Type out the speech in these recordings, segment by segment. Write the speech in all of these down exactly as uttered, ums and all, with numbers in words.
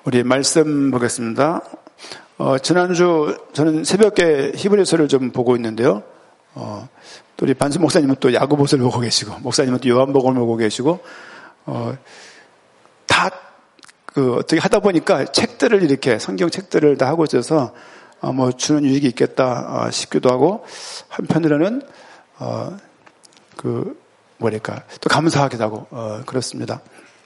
우리 말씀 보겠습니다. 어, 지난주 저는 새벽에 히브리서를 좀 보고 있는데요. 어, 또 우리 반수 목사님은 또 야고보서를 보고 계시고, 목사님은 또 요한복음을 보고 계시고, 어, 다 그 어떻게 하다 보니까 책들을 이렇게 성경 책들을 다 하고 있어서 어, 뭐 주는 유익이 있겠다 어, 싶기도 하고, 한편으로는 어, 그 뭐랄까 또 감사하기도 하고 어, 그렇습니다.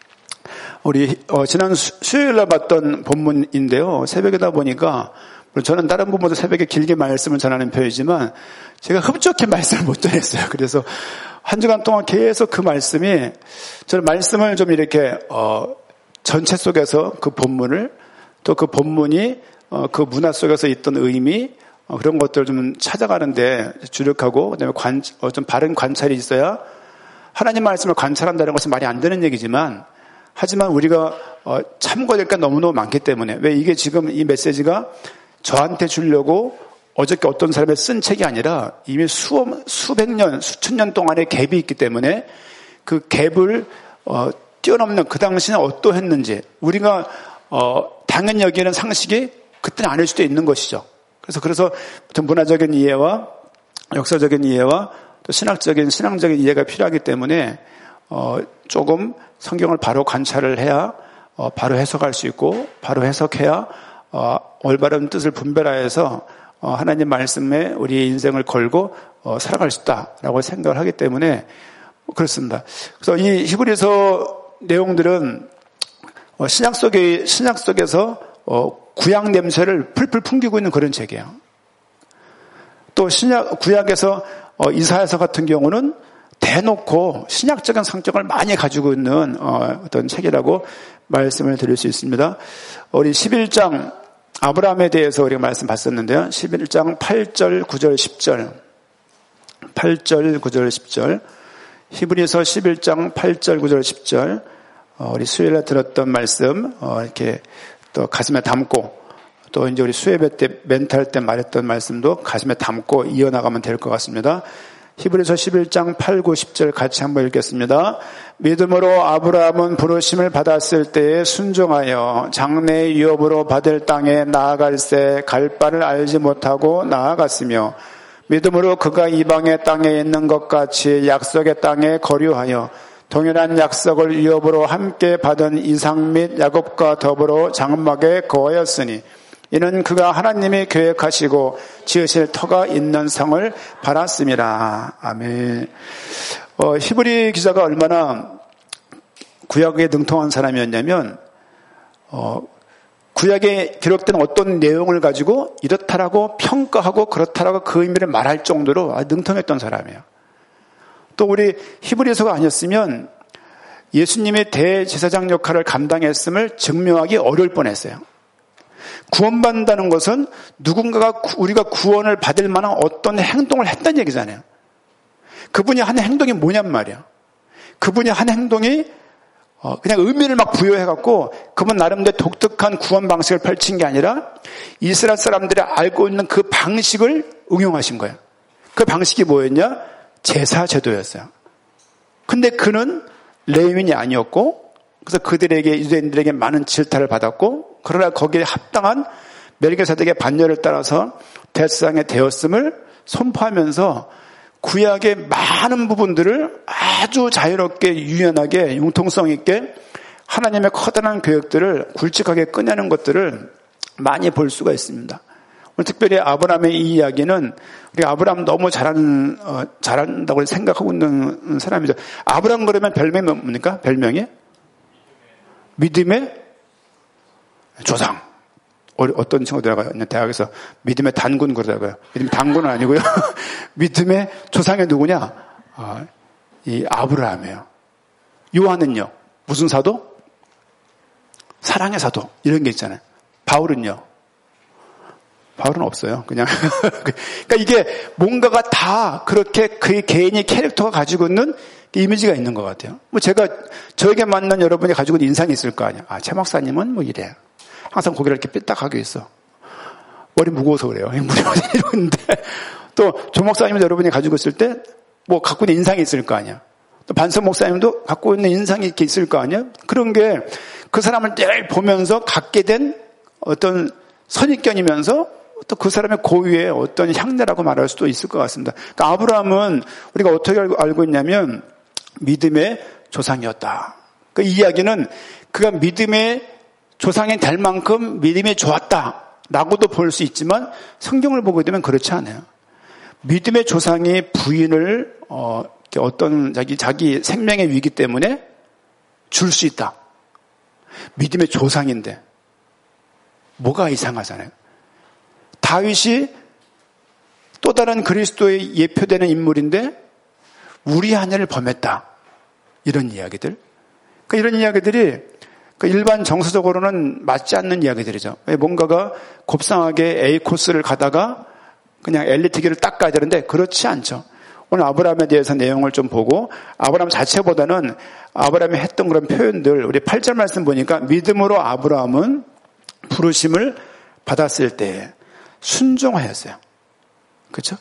우리 어, 지난 수, 수요일날 봤던 본문인데요. 새벽이다 보니까 저는 다른 분보다 새벽에 길게 말씀을 전하는 편이지만 제가 흡족히 말씀을 못 전했어요. 그래서 한 주간 동안 계속 그 말씀이 저는 말씀을 좀 이렇게 어, 전체 속에서 그 본문을 또 그 본문이 어, 그 문화 속에서 있던 의미 어, 그런 것들을 좀 찾아가는데 주력하고 그다음에 관, 어, 좀 바른 관찰이 있어야 하나님 말씀을 관찰한다는 것은 말이 안 되는 얘기지만 하지만 우리가 어, 참고될 게 너무너무 많기 때문에 왜 이게 지금 이 메시지가 저한테 주려고 어저께 어떤 사람이 쓴 책이 아니라 이미 수억, 수백 년, 수천 년 동안의 갭이 있기 때문에 그 갭을 어, 뛰어넘는 그 당시는 어떠했는지 우리가 어, 당연히 여기는 상식이 그때는 아닐 수도 있는 것이죠. 그래서 그래서 문화적인 이해와 역사적인 이해와 또 신학적인 신앙적인 이해가 필요하기 때문에 어, 조금 성경을 바로 관찰을 해야 어, 바로 해석할 수 있고 바로 해석해야 어, 올바른 뜻을 분별하여서 어, 하나님 말씀에 우리의 인생을 걸고 어, 살아갈 수 있다라고 생각을 하기 때문에 그렇습니다. 그래서 이 히브리서 내용들은 어, 신약 속에 신약 속에서 어, 구약 냄새를 풀풀 풍기고 있는 그런 책이에요. 또 신약 구약에서 어, 이사야서 같은 경우는 대놓고 신약적인 성격을 많이 가지고 있는 어, 어떤 책이라고 말씀을 드릴 수 있습니다. 우리 십일 장 아브라함에 대해서 우리가 말씀 봤었는데요. 십일 장 팔 절, 구 절, 십 절. 팔 절, 구 절, 십 절. 히브리서 십일 장 팔 절, 구 절, 십 절. 어, 우리 수요일에 들었던 말씀 어, 이렇게 또 가슴에 담고 또 이제 우리 수요일 때 멘탈 때 말했던 말씀도 가슴에 담고 이어나가면 될 것 같습니다. 히브리서 십일 장 팔, 구, 십 절 같이 한번 읽겠습니다. 믿음으로 아브라함은 부르심을 받았을 때에 순종하여 장래의 유업으로 받을 땅에 나아갈새 갈 바를 알지 못하고 나아갔으며 믿음으로 그가 이방의 땅에 있는 것 같이 약속의 땅에 거류하여 동일한 약속을 유업으로 함께 받은 이삭 및 야곱과 더불어 장막에 거하였으니 이는 그가 하나님이 계획하시고 지으실 터가 있는 성을 바랐습니다. 아멘. 어, 히브리 기자가 얼마나 구약에 능통한 사람이었냐면 어, 구약에 기록된 어떤 내용을 가지고 이렇다라고 평가하고 그렇다라고 그 의미를 말할 정도로 능통했던 사람이에요. 또 우리 히브리서가 아니었으면 예수님의 대제사장 역할을 감당했음을 증명하기 어려울 뻔했어요. 구원받는다는 것은 누군가가 우리가 구원을 받을 만한 어떤 행동을 했다는 얘기잖아요. 그분이 한 행동이 뭐냔 말이야. 그분이 한 행동이 그냥 의미를 막 부여해갖고 그분 나름대로 독특한 구원 방식을 펼친 게 아니라 이스라엘 사람들이 알고 있는 그 방식을 응용하신 거예요. 그 방식이 뭐였냐? 제사 제도였어요. 근데 그는 레위인이 아니었고 그래서 그들에게 유대인들에게 많은 질타를 받았고 그러나 거기에 합당한 멜기세덱의 반열을 따라서 대제사장이 되었음을 선포하면서 구약의 많은 부분들을 아주 자유롭게 유연하게 융통성 있게 하나님의 커다란 계획들을 굵직하게 꺼내는 것들을 많이 볼 수가 있습니다. 오늘 특별히 아브라함의 이 이야기는 우리 아브라함 너무 잘하는 어, 잘한다고 생각하고 있는 사람이죠. 아브라함 그러면 별명이 뭡니까? 별명이? 믿음의 조상. 어떤 친구들하고 대학에서 믿음의 단군 그러다고요. 믿음의 단군은 아니고요. 믿음의 조상이 누구냐? 아, 이 아브라함이에요. 요한은요? 무슨 사도? 사랑의 사도. 이런 게 있잖아요. 바울은요? 바울은 없어요. 그냥. 그러니까 이게 뭔가가 다 그렇게 그 개인이 캐릭터가 가지고 있는 이미지가 있는 것 같아요. 뭐 제가 저에게 만난 여러분이 가지고 있는 인상이 있을 거 아니야. 아, 최 목사님은 뭐 이래. 항상 고개를 이렇게 삐딱하게 있어. 머리 무거워서 그래요. 무거워서 이러는데 또 조 목사님은 여러분이 가지고 있을 때 뭐 갖고 있는 인상이 있을 거 아니야. 또 반석 목사님도 갖고 있는 인상이 이렇게 있을 거 아니야. 그런 게 그 사람을 늘 보면서 갖게 된 어떤 선입견이면서 또 그 사람의 고유의 어떤 향내라고 말할 수도 있을 것 같습니다. 그러니까 아브라함은 우리가 어떻게 알고 있냐면 믿음의 조상이었다. 그 이야기는 그가 믿음의 조상이 될 만큼 믿음이 좋았다라고도 볼 수 있지만 성경을 보게 되면 그렇지 않아요. 믿음의 조상이 부인을 어, 어떤 자기 자기 생명의 위기 때문에 줄 수 있다. 믿음의 조상인데 뭐가 이상하잖아요. 다윗이 또 다른 그리스도의 예표되는 인물인데 우리 하늘을 범했다. 이런 이야기들. 그러니까 이런 이야기들이 일반 정서적으로는 맞지 않는 이야기들이죠. 뭔가가 곱상하게 A 코스를 가다가 그냥 엘리트길을 딱 가야 되는데 그렇지 않죠. 오늘 아브라함에 대해서 내용을 좀 보고 아브라함 자체보다는 아브라함이 했던 그런 표현들 우리 팔 절 말씀 보니까 믿음으로 아브라함은 부르심을 받았을 때 순종하였어요. 그렇죠?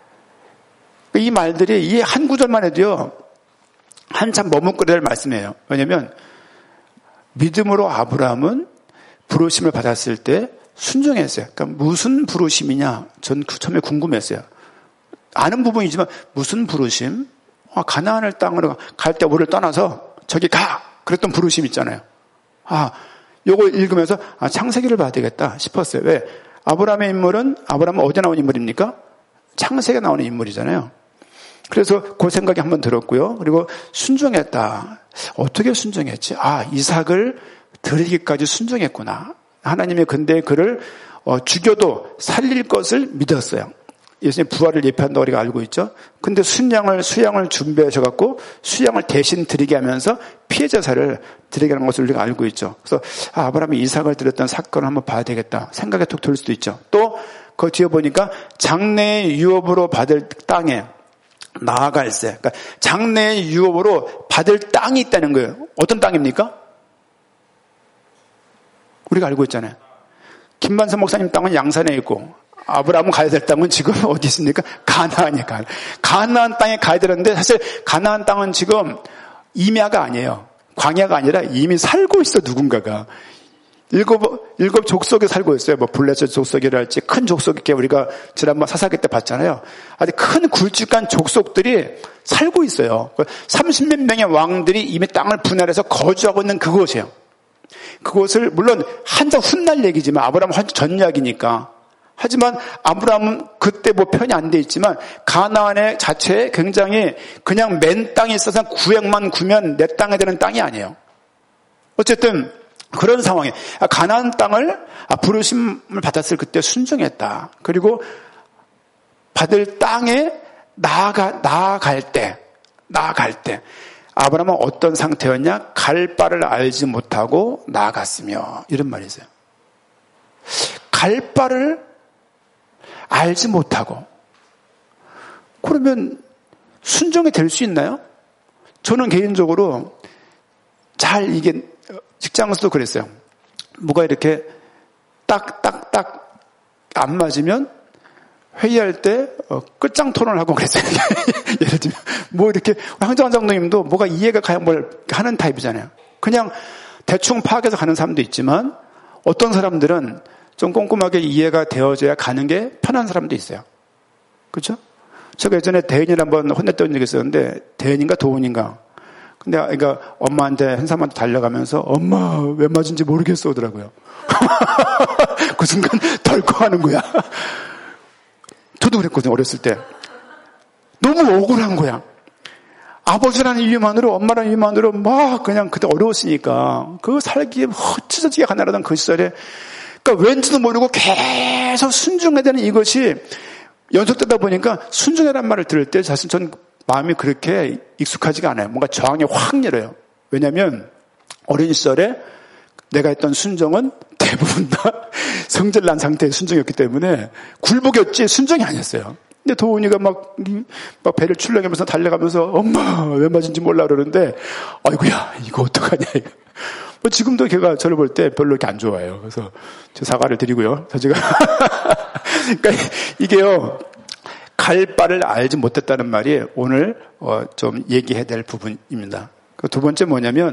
이 말들이 이 한 구절만 해도요. 한참 머뭇거려야 할 말씀이에요. 왜냐하면 믿음으로 아브라함은 부르심을 받았을 때 순종했어요. 그러니까 무슨 부르심이냐? 전 처음에 궁금했어요. 아는 부분이지만 무슨 부르심? 아, 가나안을 땅으로 갈 때 우리를 떠나서 저기 가! 그랬던 부르심 있잖아요. 아, 요거 읽으면서 아, 창세기를 봐야 되겠다 싶었어요. 왜? 아브라함의 인물은 아브라함은 어디에 나온 인물입니까? 창세기에 나오는 인물이잖아요. 그래서 그 생각이 한번 들었고요. 그리고 순종했다. 어떻게 순종했지? 아, 이삭을 드리기까지 순종했구나. 하나님의 근데 그를 어, 죽여도 살릴 것을 믿었어요. 예수님 부활을 예표한다고 우리가 알고 있죠. 근데 순양을, 수양을 준비하셔갖고 수양을 대신 드리게 하면서 피해 자사를 드리게 하는 것을 우리가 알고 있죠. 그래서 아, 아브라함이 이삭을 드렸던 사건을 한번 봐야 되겠다. 생각이 툭 들 수도 있죠. 또 그 뒤에 보니까 장래의 유업으로 받을 땅에 나아갈세. 그러니까 장래의 유업으로 받을 땅이 있다는 거예요. 어떤 땅입니까? 우리가 알고 있잖아요. 김반석 목사님 땅은 양산에 있고 아브라함은 가야 될 땅은 지금 어디 있습니까? 가나안이에요. 가나안. 가나안 땅에 가야 되는데 사실 가나안 땅은 지금 임야가 아니에요. 광야가 아니라 이미 살고 있어 누군가가. 일곱, 일곱 족속에 살고 있어요. 뭐 블레셋 족속이랄지 큰 족속이 우리가 지난번 사사기 때 봤잖아요. 아주 큰 굵직한 족속들이 살고 있어요. 삼십몇 명의 왕들이 이미 땅을 분할해서 거주하고 있는 그곳이에요. 그곳을 물론 한자 훗날 얘기지만 아브라함 전약이니까. 하지만 아브라함은 그때 뭐 편이 안 돼 있지만 가나안의 자체에 굉장히 그냥 맨 땅에 있어서 구획만 구면 내 땅에 되는 땅이 아니에요. 어쨌든 그런 상황에 가나안 땅을 부르심을 받았을 그때 순종했다. 그리고 받을 땅에 나아가 나아갈 때 나아갈 때 아브라함은 어떤 상태였냐? 갈 바를 알지 못하고 나아갔으며 이런 말이 있어요. 갈 바를 알지 못하고 그러면 순종이 될 수 있나요? 저는 개인적으로 잘 이게 직장에서도 그랬어요. 뭐가 이렇게 딱딱딱 안 맞으면 회의할 때 끝장 토론을 하고 그랬어요. 예를 들면 뭐 이렇게 황정환 장로님도 뭐가 이해가 가야 뭘 하는 타입이잖아요. 그냥 대충 파악해서 가는 사람도 있지만 어떤 사람들은 좀 꼼꼼하게 이해가 되어져야 가는 게 편한 사람도 있어요. 그렇죠? 제가 예전에 대인이를 한번 혼냈던 적이 있었는데 대인인가 도훈인가 근데 그러니까 엄마한테 한 사람한테 달려가면서 엄마 왜 맞은지 모르겠어 하더라고요. 그 순간 덜컥하는 거야. 저도 그랬거든요. 어렸을 때. 너무 억울한 거야. 아버지라는 이유만으로 엄마라는 이유만으로 막 그냥 그때 어려웠으니까 그 살기에 찢어지게 가난하던 그 시절에 그러니까 왠지도 모르고 계속 순종해야 되는 이것이 연속되다 보니까 순종이라는 말을 들을 때 사실 전 마음이 그렇게 익숙하지가 않아요. 뭔가 저항이 확 열어요. 왜냐하면 어린 시절에 내가 했던 순종은 대부분 다 성질난 상태의 순종이었기 때문에 굴복이었지 순종이 아니었어요. 근데 도훈이가 막, 막 배를 출렁이면서 달려가면서 엄마 왜 맞은지 몰라 그러는데 아이고야 이거 어떡하냐 이거. 뭐 지금도 걔가 저를 볼 때 별로 이렇게 안 좋아해요. 그래서 저 사과를 드리고요. 저 제가 그러니까 이게요. 갈 바를 알지 못했다는 말이 오늘 어 좀 얘기해야 될 부분입니다. 그 두 번째 뭐냐면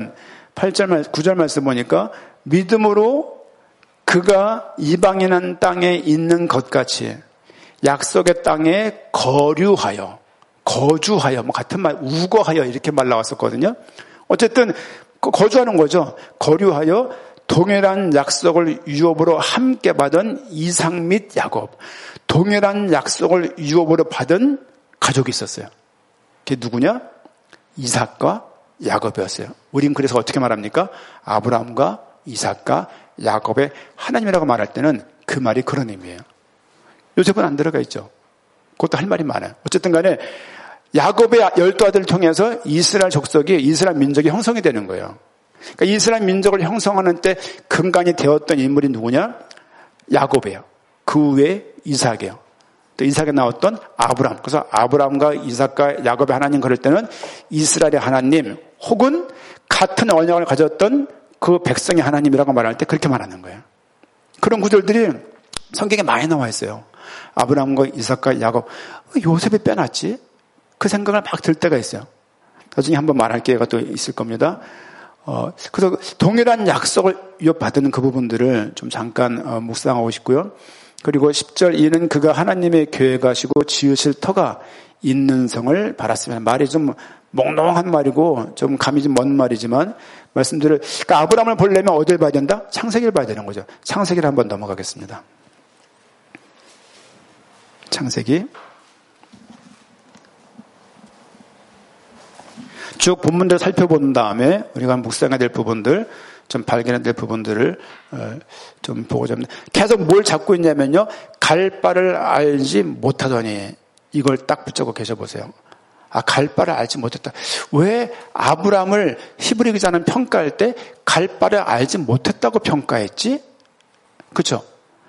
팔 절 말, 구 절 말씀 보니까 믿음으로 그가 이방인한 땅에 있는 것 같이 약속의 땅에 거류하여, 거주하여, 뭐 같은 말, 우거하여 이렇게 말 나왔었거든요. 어쨌든 거주하는 거죠. 거류하여 동일한 약속을 유업으로 함께 받은 이삭 및 야곱. 동일한 약속을 유업으로 받은 가족이 있었어요. 그게 누구냐? 이삭과 야곱이었어요. 우린 그래서 어떻게 말합니까? 아브라함과 이삭과 야곱의 하나님이라고 말할 때는 그 말이 그런 의미예요. 요셉은 안 들어가 있죠. 그것도 할 말이 많아요. 어쨌든 간에 야곱의 열두 아들을 통해서 이스라엘 족속이, 이스라엘 민족이 형성이 되는 거예요. 그러니까 이스라엘 민족을 형성하는 때 근간이 되었던 인물이 누구냐? 야곱이에요. 그 후에 이삭이에요. 또 이삭에 나왔던 아브라함. 그래서 아브라함과 이삭과 야곱의 하나님 그럴 때는 이스라엘의 하나님 혹은 같은 언약을 가졌던 그 백성의 하나님이라고 말할 때 그렇게 말하는 거예요. 그런 구절들이 성경에 많이 나와 있어요. 아브라함과 이삭과 야곱. 요셉이 빼놨지? 그 생각을 막 들 때가 있어요. 나중에 한번 말할 기회가 또 있을 겁니다. 어, 그래서 동일한 약속을 위협받는 그 부분들을 좀 잠깐 어, 묵상하고 싶고요. 그리고 십 절 이는 그가 하나님의 계획하시고 지으실 터가 있는 성을 바랐으면, 말이 좀 몽롱한 말이고 좀 감이 좀 먼 말이지만 말씀들을, 그러니까 아브라함을 보려면 어딜 봐야 된다? 창세기를 봐야 되는 거죠. 창세기를 한번 넘어가겠습니다. 창세기 쭉 본문들을 살펴본 다음에 우리가 묵상해야 될 부분들, 좀 발견해야 될 부분들을 좀 보고자 합니다. 계속 뭘 잡고 있냐면요, 갈 바를 알지 못하더니, 이걸 딱 붙잡고 계셔보세요. 아, 갈 바를 알지 못했다. 왜 아브라함을 히브리 기자는 평가할 때 갈 바를 알지 못했다고 평가했지? 그렇죠?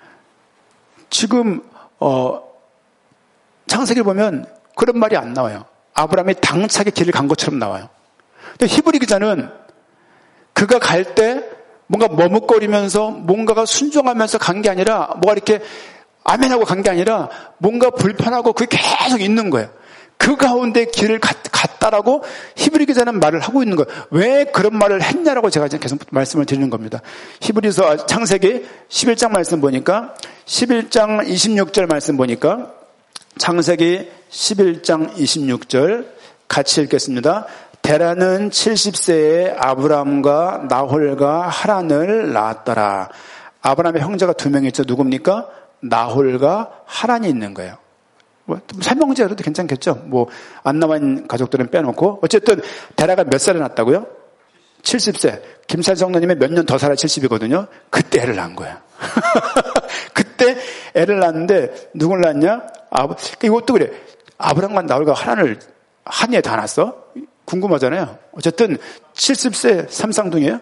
지금 어, 창세기를 보면 그런 말이 안 나와요. 아브라함이 당차게 길을 간 것처럼 나와요. 근데 히브리 기자는 그가 갈 때 뭔가 머뭇거리면서 뭔가가 순종하면서 간 게 아니라, 뭐가 이렇게 아멘하고 간 게 아니라 뭔가 불편하고 그게 계속 있는 거예요. 그 가운데 길을 갔다라고 히브리 기자는 말을 하고 있는 거예요. 왜 그런 말을 했냐라고 제가 계속 말씀을 드리는 겁니다. 히브리서 창세기 십일 장 말씀 보니까, 십일 장 이십육 절 말씀 보니까, 창세기 십일 장 이십육 절 같이 읽겠습니다. 데라는 칠십 세에 아브람과 나홀과 하란을 낳았더라. 아브람의 형제가 두 명 있죠. 누굽니까? 나홀과 하란이 있는 거예요. 뭐 삼형제라도 괜찮겠죠. 뭐 안 남은 가족들은 빼놓고. 어쨌든 데라가 몇 살에 낳았다고요? 칠십 세. 김살 성도님이 몇 년 더 살아 칠십이거든요. 그때 애를 낳은 거예요. 그때 애를 낳았는데 누굴 낳았냐? 아, 이것도 그래. 아브람과 나홀과 하란을 한 해에 다 낳았어? 궁금하잖아요. 어쨌든 칠십 세 삼쌍둥이에요.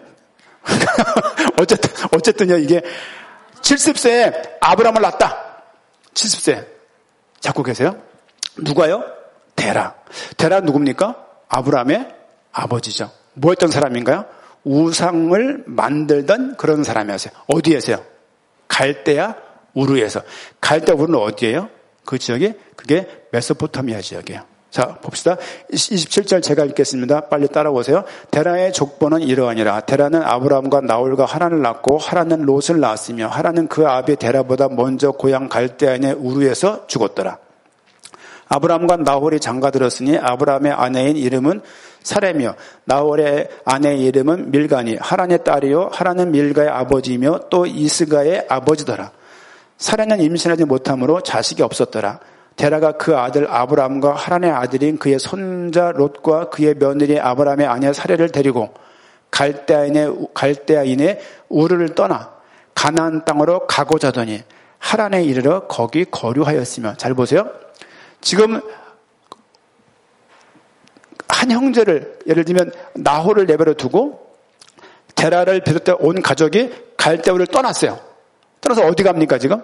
어쨌든 어쨌든요, 이게 칠십 세에 아브람을 낳았다. 칠십 세 잡고 계세요. 누가요? 데라. 데라 누굽니까? 아브람의 아버지죠. 뭐 했던 사람인가요? 우상을 만들던 그런 사람이었어요. 어디에서요? 갈대아 우르에서. 갈대아 우르는 어디예요? 그 지역이, 그게 메소포타미아 지역이에요. 자, 봅시다. 이십칠 절 제가 읽겠습니다. 빨리 따라오세요. 데라의 족보는 이러하니라. 데라는 아브라함과 나홀과 하란을 낳고 하란은 롯을 낳았으며 하란은 그 아비 데라보다 먼저 고향 갈대아인의 우르에서 죽었더라. 아브라함과 나홀이 장가들었으니 아브라함의 아내인 이름은 사레며 나홀의 아내의 이름은 밀가니, 하란의 딸이요 하란은 밀가의 아버지이며 또 이스가의 아버지더라. 사레는 임신하지 못함으로 자식이 없었더라. 데라가 그 아들 아브라함과 하란의 아들인 그의 손자 롯과 그의 며느리 아브라함의 아내 사레를 데리고 갈대아인의 갈대아인의 우르를 떠나 가나안 땅으로 가고자 하더니 하란에 이르러 거기 거류하였으며. 잘 보세요. 지금 한 형제를, 예를 들면 나홀을 내버려 두고 데라를 비롯해 온 가족이 갈대아를 떠났어요. 떠나서 어디 갑니까 지금?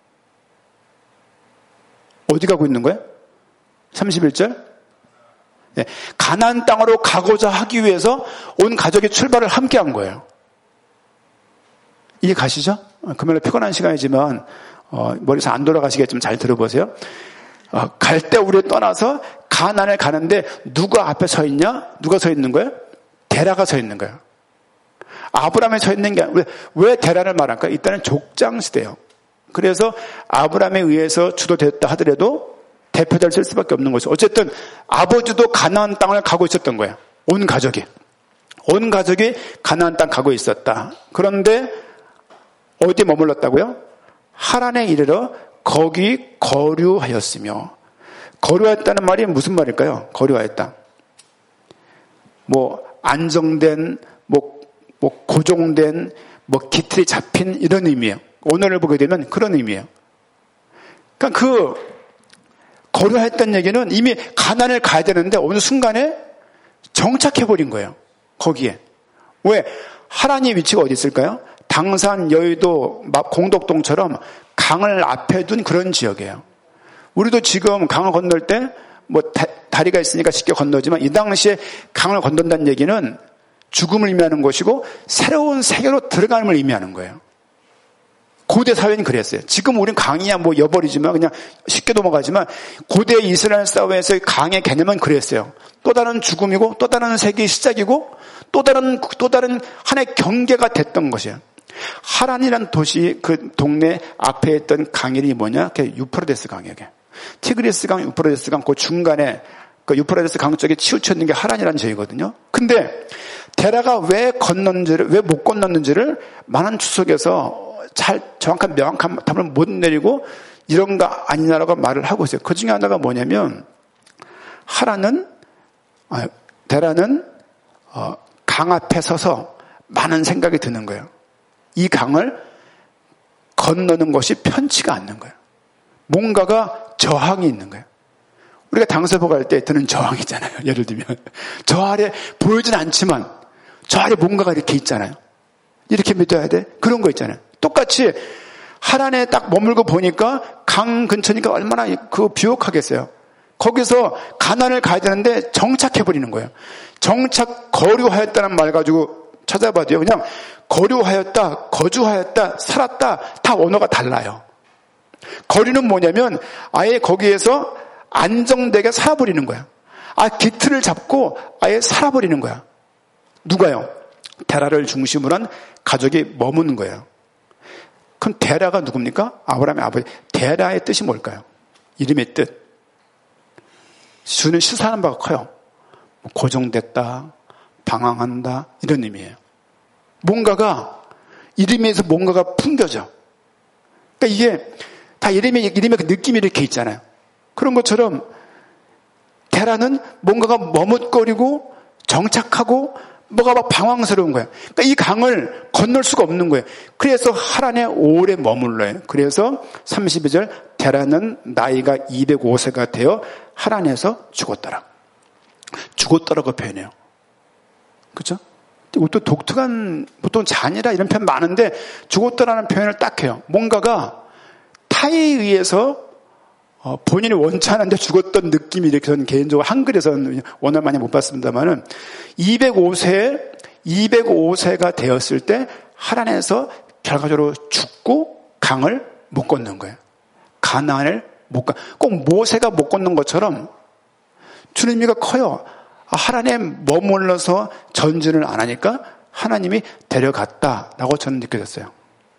어디 가고 있는 거예요? 삼십일 절. 네. 가나안 땅으로 가고자 하기 위해서 온 가족이 출발을 함께 한 거예요. 이해 가시죠? 금요일에 피곤한 시간이지만 어, 머리에서 안 돌아가시겠지만 잘 들어보세요. 어, 갈대 우리에 떠나서 가나안을 가는데 누가 앞에 서 있냐? 누가 서 있는 거예요? 데라가 서 있는 거예요. 아브라함에 서 있는 게 왜, 왜 대란을 말할까? 이때는 족장 시대예요. 그래서 아브라함에 의해서 주도됐다 하더라도 대표자를 쓸 수밖에 없는 것이죠. 어쨌든 아버지도 가나안 땅을 가고 있었던 거예요. 온 가족이. 온 가족이 가나안 땅 가고 있었다. 그런데 어디에 머물렀다고요? 하란에 이르러 거기 거류하였으며. 거류하였다는 말이 무슨 말일까요? 거류하였다. 뭐 안정된, 뭐, 뭐 고정된, 뭐 기틀이 잡힌 이런 의미예요. 오늘을 보게 되면 그런 의미예요. 그러니까 그 거류했다는 얘기는 이미 가나안을 가야 되는데 어느 순간에 정착해버린 거예요. 거기에. 왜? 하란의 위치가 어디 있을까요? 당산, 여의도, 공덕동처럼 강을 앞에 둔 그런 지역이에요. 우리도 지금 강을 건널 때 뭐 다리가 있으니까 쉽게 건너지만 이 당시에 강을 건넌다는 얘기는 죽음을 의미하는 것이고 새로운 세계로 들어감을 의미하는 거예요. 고대 사회는 그랬어요. 지금 우리는 강이야 뭐 여버리지만 그냥 쉽게 넘어가지만 고대 이스라엘 사회에서의 강의 개념은 그랬어요. 또 다른 죽음이고 또 다른 세계의 시작이고 또 다른 또 다른 하나의 경계가 됐던 것이에요. 하란이라는 도시 그 동네 앞에 있던 강 이름이 뭐냐? 그게 유프라데스 강이에요. 티그리스 강, 유프라데스 강 그 중간에 그 유프라데스 강 쪽에 치우쳐 있는 게 하란이라는 지역이거든요. 근데 데라가 왜 건넜는지를 왜 못 건넜는지를 많은 추석에서 잘 정확한 명확한 답을 못 내리고 이런가 아니냐라고 말을 하고 있어요. 그 중에 하나가 뭐냐면 하란은 아, 데라는 어, 강 앞에 서서 많은 생각이 드는 거예요. 이 강을 건너는 것이 편치가 않는 거예요. 뭔가가 저항이 있는 거예요. 우리가 당서보 갈 때 드는 저항이 있잖아요. 예를 들면 저 아래 보이진 않지만 저 아래 뭔가가 이렇게 있잖아요. 이렇게 믿어야 돼? 그런 거 있잖아요. 똑같이 하란에 딱 머물고 보니까 강 근처니까 얼마나 그 비옥하겠어요. 거기서 가나안을 가야 되는데 정착해버리는 거예요. 정착, 거류하였다는 말 가지고 찾아봐도요. 그냥 거류하였다, 거주하였다, 살았다 다 언어가 달라요. 거류는 뭐냐면 아예 거기에서 안정되게 살아버리는 거야. 아, 기틀을 잡고 아예 살아버리는 거야. 누가요? 데라를 중심으로 한 가족이 머무는 거예요. 그럼 데라가 누굽니까? 아브라함의 아버지. 데라의 뜻이 뭘까요? 이름의 뜻. 주는 시사하는 바가 커요. 고정됐다, 방황한다 이런 의미예요. 뭔가가 이름에서 뭔가가 풍겨져. 그러니까 이게 다 이름의 이름의 그 느낌이 이렇게 있잖아요. 그런 것처럼 데라는 뭔가가 머뭇거리고 정착하고 뭐가 막 방황스러운 거예요. 그러니까 이 강을 건널 수가 없는 거예요. 그래서 하란에 오래 머물러요. 그래서 삼십이 절 데라는 나이가 이백오 세가 되어 하란에서 죽었더라. 죽었더라고 표현해요. 그렇죠? 또 독특한 보통 잔이라 이런 표현 많은데 죽었더라는 표현을 딱 해요. 뭔가가 타에 의해서 어, 본인이 원치 않았는데 죽었던 느낌이 이렇게 저는 개인적으로 한글에서는 원어를 많이 못 봤습니다만은 이백오 세, 이백오 세가 되었을 때 하란에서 결과적으로 죽고 강을 못 건넌 거예요. 가나안을 못 가. 꼭 모세가 못 건넌 것처럼 주는 의미가 커요. 하란에 머물러서 전진을 안 하니까 하나님이 데려갔다라고 저는 느껴졌어요.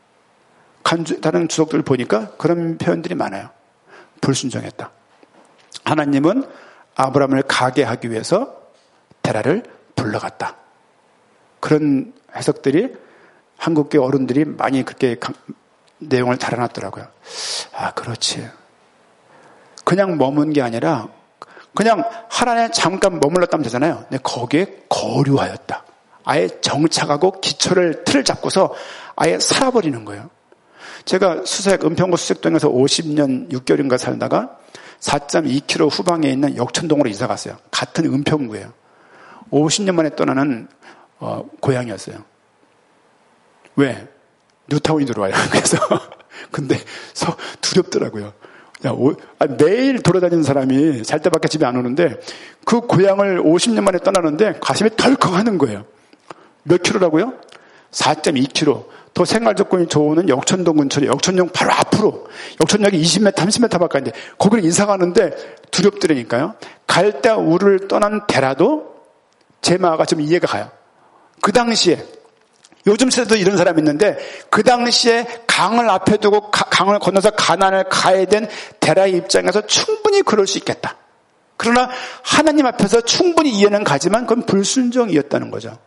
다른 주석들 보니까 그런 표현들이 많아요. 불순종했다. 하나님은 아브라함을 가게 하기 위해서 데라를 불러갔다. 그런 해석들이 한국교 어른들이 많이 그렇게 내용을 달아놨더라고요. 아, 그렇지. 그냥 머문 게 아니라 그냥 하란에 잠깐 머물렀다면 되잖아요. 근데 거기에 거류하였다. 아예 정착하고 기초를 틀을 잡고서 아예 살아버리는 거예요. 제가 수색, 은평구 수색동에서 오십 년 육 개월인가 살다가 사 점 이 킬로미터 후방에 있는 역천동으로 이사 갔어요. 같은 은평구예요. 오십 년 만에 떠나는 어, 고향이었어요. 왜? 뉴타운이 들어와요. 그래서 근데 서, 두렵더라고요. 야, 오, 아, 매일 돌아다니는 사람이 잘 때밖에 집에 안 오는데 그 고향을 오십 년 만에 떠나는데 가슴이 덜컥하는 거예요. 몇 킬로라고요? 사 점 이 킬로미터. 더 생활 조건이 좋은 역천동 근처에 역천역 바로 앞으로 역천역이 이십 미터, 삼십 미터 밖에 안 돼. 거기를 이사 가는데 두렵더라니까요. 갈 때 우를 떠난 데라도 제 마음가 좀 이해가 가요. 그 당시에 요즘 세대도 이런 사람이 있는데 그 당시에 강을 앞에 두고 가, 강을 건너서 가나안을 가야 된 데라의 입장에서 충분히 그럴 수 있겠다. 그러나 하나님 앞에서 충분히 이해는 가지만 그건 불순종이었다는 거죠.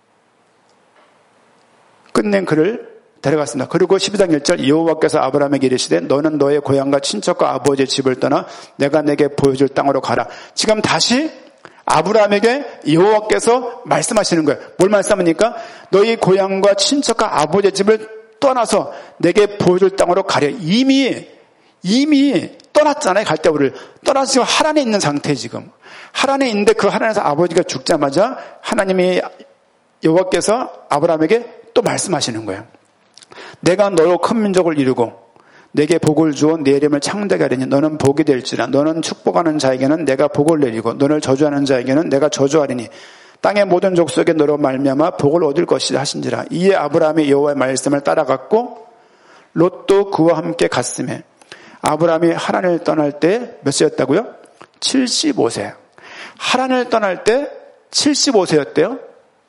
끝낸 그를 데려갔습니다. 그리고 십이 장 일 절 여호와께서 아브라함에게 이르시되 너는 너의 고향과 친척과 아버지의 집을 떠나 내가 내게 보여줄 땅으로 가라. 지금 다시 아브라함에게 여호와께서 말씀하시는 거예요. 뭘 말씀합니까? 너희 고향과 친척과 아버지의 집을 떠나서 내게 보여줄 땅으로 가려. 이미 이미 떠났잖아요. 갈대우를 떠나서 지금 하란에 있는 상태. 지금 하란에 있는데 그 하란에서 아버지가 죽자마자 하나님이 여호와께서 아브라함에게 또 말씀하시는 거예요. 내가 너로 큰 민족을 이루고 내게 복을 주어 내 이름을 창대하게 하리니 너는 복이 될지라. 너는 축복하는 자에게는 내가 복을 내리고 너를 저주하는 자에게는 내가 저주하리니 땅의 모든 족속에 너로 말미암아 복을 얻을 것이라 하신지라. 이에 아브라함이 여호와의 말씀을 따라갔고 롯도 그와 함께 갔으며 아브라함이 하란을 떠날 때 몇 세였다고요? 칠십오 세. 하란을 떠날 때 칠십오 세였대요.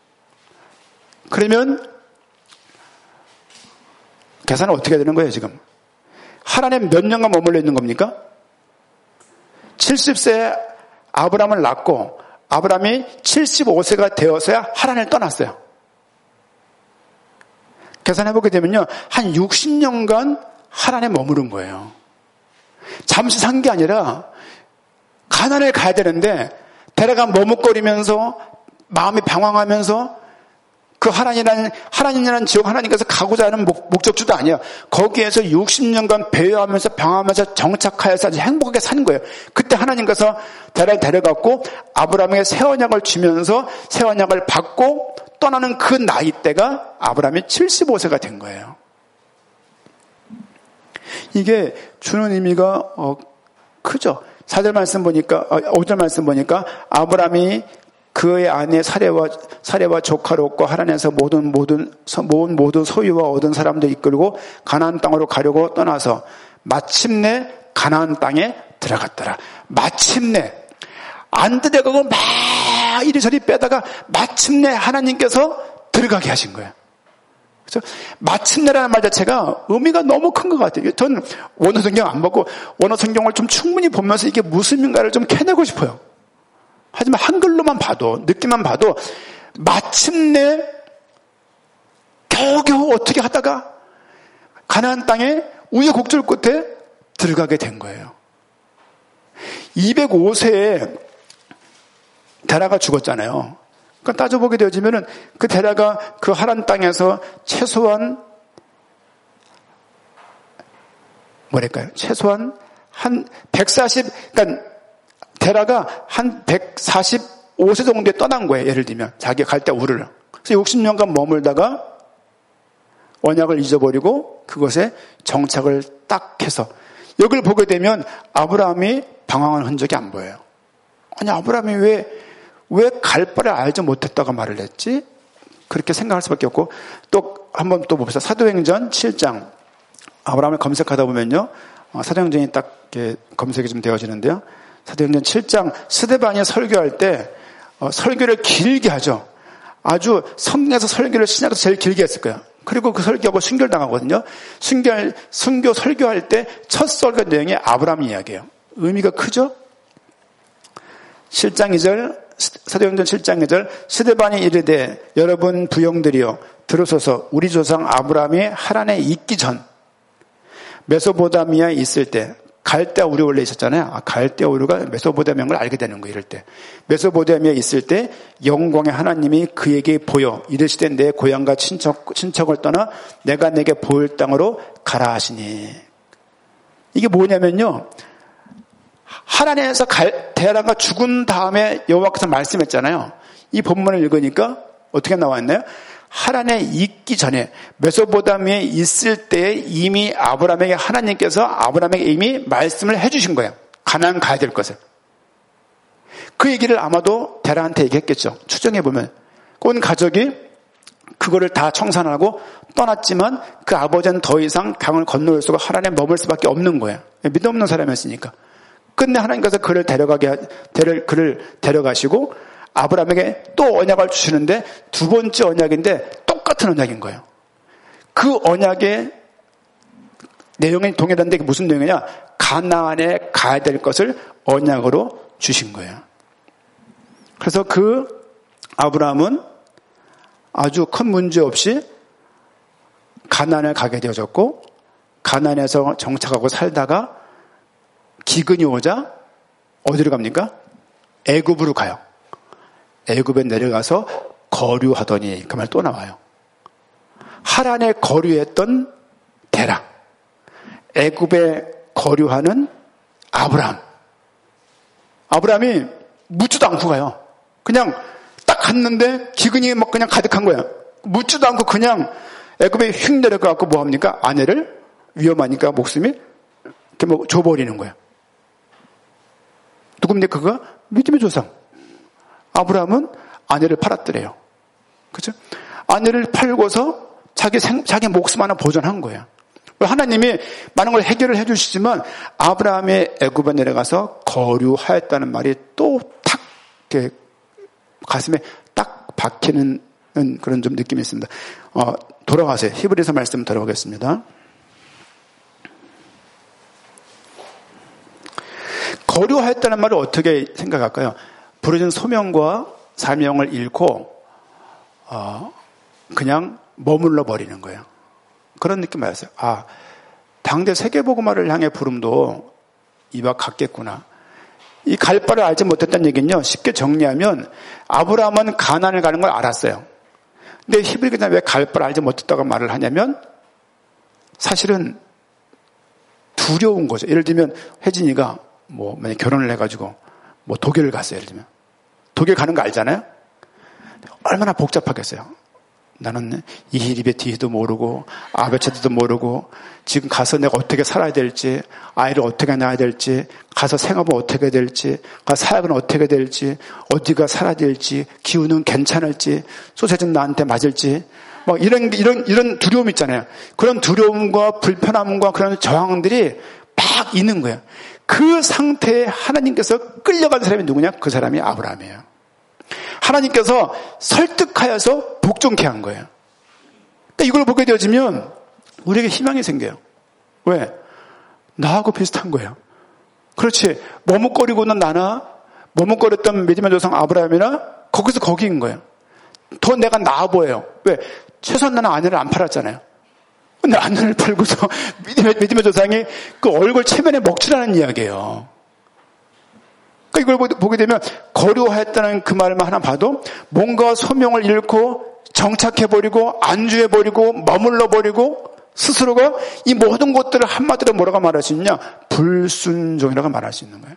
그러면 계산은 어떻게 되는 거예요 지금? 하란에 몇 년간 머물러 있는 겁니까? 칠십 세에 아브라함을 낳고 아브라함이 칠십오 세가 되어서야 하란을 떠났어요. 계산해보게 되면요 한 육십 년간 하란에 머무른 거예요. 잠시 산 게 아니라 가나안에 가야 되는데 데려가 머뭇거리면서 마음이 방황하면서 그 하란이라는, 하란이라는 지역 하나님께서 가고자 하는 목, 목적지도 아니에요. 거기에서 육십 년간 배회하면서 방황하면서 정착하여서 아주 행복하게 사는 거예요. 그때 하나님께서 데라를 데려갔고 아브라함에게 새 언약을 주면서 새 언약을 받고 떠나는 그 나이대가 아브라함이 칠십오 세가 된 거예요. 이게 주는 의미가 어, 크죠. 사 절 말씀 보니까, 어, 오 절 말씀 보니까 아브라함이 그의 아내 사레와 사레와 조카 롯과 하란에서 모든 모든 모은 모든 소유와 얻은 사람들 이끌고 가나안 땅으로 가려고 떠나서 마침내 가나안 땅에 들어갔더라. 마침내 안 들어가고 막 이리저리 빼다가 마침내 하나님께서 들어가게 하신 거예요. 그렇죠? 마침내라는 말 자체가 의미가 너무 큰 것 같아요. 저는 원어 성경 안 보고 원어 성경을 좀 충분히 보면서 이게 무슨 의미인가를 좀 캐내고 싶어요. 하지만 한글로만 봐도 느낌만 봐도 마침내 겨우겨우 어떻게 하다가 가나안 땅에 우여곡절 끝에 들어가게 된 거예요. 이백오 세에 데라가 죽었잖아요. 그러니까 따져보게 되어지면은 그 데라가 그 하란 땅에서 최소한 뭐랄까요? 최소한 한 백사십, 그러니까 데라가 한 백사십오 세 정도에 떠난 거예요. 예를 들면 자기가 갈 때 우르를. 그래서 육십 년간 머물다가 언약을 잊어버리고 그것에 정착을 딱 해서 여기를 보게 되면 아브라함이 방황한 흔적이 안 보여요. 아니 아브라함이 왜 왜 갈 바를 알지 못했다고 말을 했지? 그렇게 생각할 수밖에 없고 또 한번 또 봅시다. 사도행전 칠 장 아브라함을 검색하다 보면요 사도행전이 딱 이렇게 검색이 좀 되어지는데요. 사도행전 칠 장 스데반이 설교할 때 어, 설교를 길게 하죠. 아주 성경에서 설교를 신약에서 제일 길게 했을 거예요. 그리고 그 설교하고 순교를 당하거든요. 순교, 순교 설교할 때 첫 설교 내용이 아브라함 이야기예요. 의미가 크죠? 칠 장 이 절 사도행전 칠 장 이 절 스데반이 이르되 여러분 부형들이여 들으소서 우리 조상 아브라함이 하란에 있기 전 메소포타미아에 있을 때 갈대 우리 원래 있었잖아요. 아, 갈대 우리가 메소포타미아인 걸 알게 되는 거예요. 이럴 때 메소포타미아에 있을 때 영광의 하나님이 그에게 보여 이르시되 내 고향과 친척, 친척을 떠나 내가 내게 보일 땅으로 가라 하시니 이게 뭐냐면요. 하란에서 데라가 죽은 다음에 여호와께서 말씀했잖아요. 이 본문을 읽으니까 어떻게 나와 있나요? 하란에 있기 전에 메소포타미아에 있을 때 이미 아브라함에게 하나님께서 아브라함에게 이미 말씀을 해주신 거예요. 가나안 가야 될 것을. 그 얘기를 아마도 데라한테 얘기했겠죠. 추정해보면 온 가족이 그거를 다 청산하고 떠났지만 그 아버지는 더 이상 강을 건너올 수가 하란에 머물 수밖에 없는 거예요. 믿음 없는 사람이었으니까. 끝내 하나님께서 그를 데려가게, 데려, 그를 데려가시고 아브라함에게 또 언약을 주시는데 두 번째 언약인데 똑같은 똑같은 언약인 거예요. 그 언약의 내용이 동일한데 무슨 내용이냐? 가나안에 가야 될 것을 언약으로 주신 거예요. 그래서 그 아브라함은 아주 큰 문제 없이 가나안에 가게 되어졌고, 가나안에서 정착하고 살다가 기근이 오자 어디로 갑니까? 애굽으로 가요. 애굽에 내려가서 거류하더니, 그 말 또 나와요. 하란에 거류했던 데라, 애굽에 거류하는 아브라함. 아브라함이 묻지도 않고 가요. 그냥 딱 갔는데 기근이 막 그냥 가득한 거야. 묻지도 않고 그냥 애굽에 휙 내려가고 뭐 합니까? 아내를 위험하니까 목숨이 이렇게 뭐 줘버리는 거야. 누굽니까? 그가 믿음의 조상. 아브라함은 아내를 팔았더래요. 그죠? 아내를 팔고서 자기 생, 자기 목숨 하나 보존한 거예요. 하나님이 많은 걸 해결을 해주시지만 아브라함의 애굽에 내려가서 거류하였다는 말이 또 탁 이렇게 가슴에 딱 박히는 그런 좀 느낌이 있습니다. 어, 돌아가세요. 히브리서 말씀 들어보겠습니다. 거류하였다는 말을 어떻게 생각할까요? 부르짖은 소명과 사명을 잃고 어, 그냥 머물러 버리는 거예요. 그런 느낌 받았어요. 아, 당대 세계복음화를 향해 부름도 이와 같겠구나. 이 갈 바를 알지 못했다는 얘기는요, 쉽게 정리하면 아브라함은 가나안을 가는 걸 알았어요. 근데 히브리서는 왜 갈 바를 알지 못했다고 말을 하냐면 사실은 두려운 거죠. 예를 들면 혜진이가 뭐 만약 결혼을 해가지고 뭐 독일을 갔어요. 예를 들면 독일 가는 거 알잖아요. 얼마나 복잡하겠어요. 나는 이히리베티도 모르고 아베체드도 모르고 지금 가서 내가 어떻게 살아야 될지, 아이를 어떻게 낳아야 될지, 가서 생업은 어떻게 해야 될지, 가서 사역은 어떻게 해야 될지, 어디가 살아야 될지, 기후는 괜찮을지, 소세지는 나한테 맞을지, 뭐 이런 이런 이런 두려움 있잖아요. 그런 두려움과 불편함과 그런 저항들이 막 있는 거예요. 그 상태에 하나님께서 끌려간 사람이 누구냐? 그 사람이 아브라함이에요. 하나님께서 설득하여서 복종케 한 거예요. 이걸 보게 되어지면 우리에게 희망이 생겨요. 왜? 나하고 비슷한 거예요. 그렇지. 머뭇거리고는 나나 머뭇거렸던 믿음의 조상 아브라함이나 거기서 거기인 거예요. 더 내가 나아 보여요. 왜? 최소한 나는 아내를 안 팔았잖아요. 근데 아내를 팔고서 믿음의, 믿음의 조상이 그 얼굴 체면에 먹칠하는 이야기예요. 이걸 보게 되면 거류하였다는 그 말만 하나 봐도 뭔가 소명을 잃고 정착해버리고 안주해버리고 머물러버리고 스스로가 이 모든 것들을 한마디로 뭐라고 말할 수 있냐? 불순종이라고 말할 수 있는 거예요.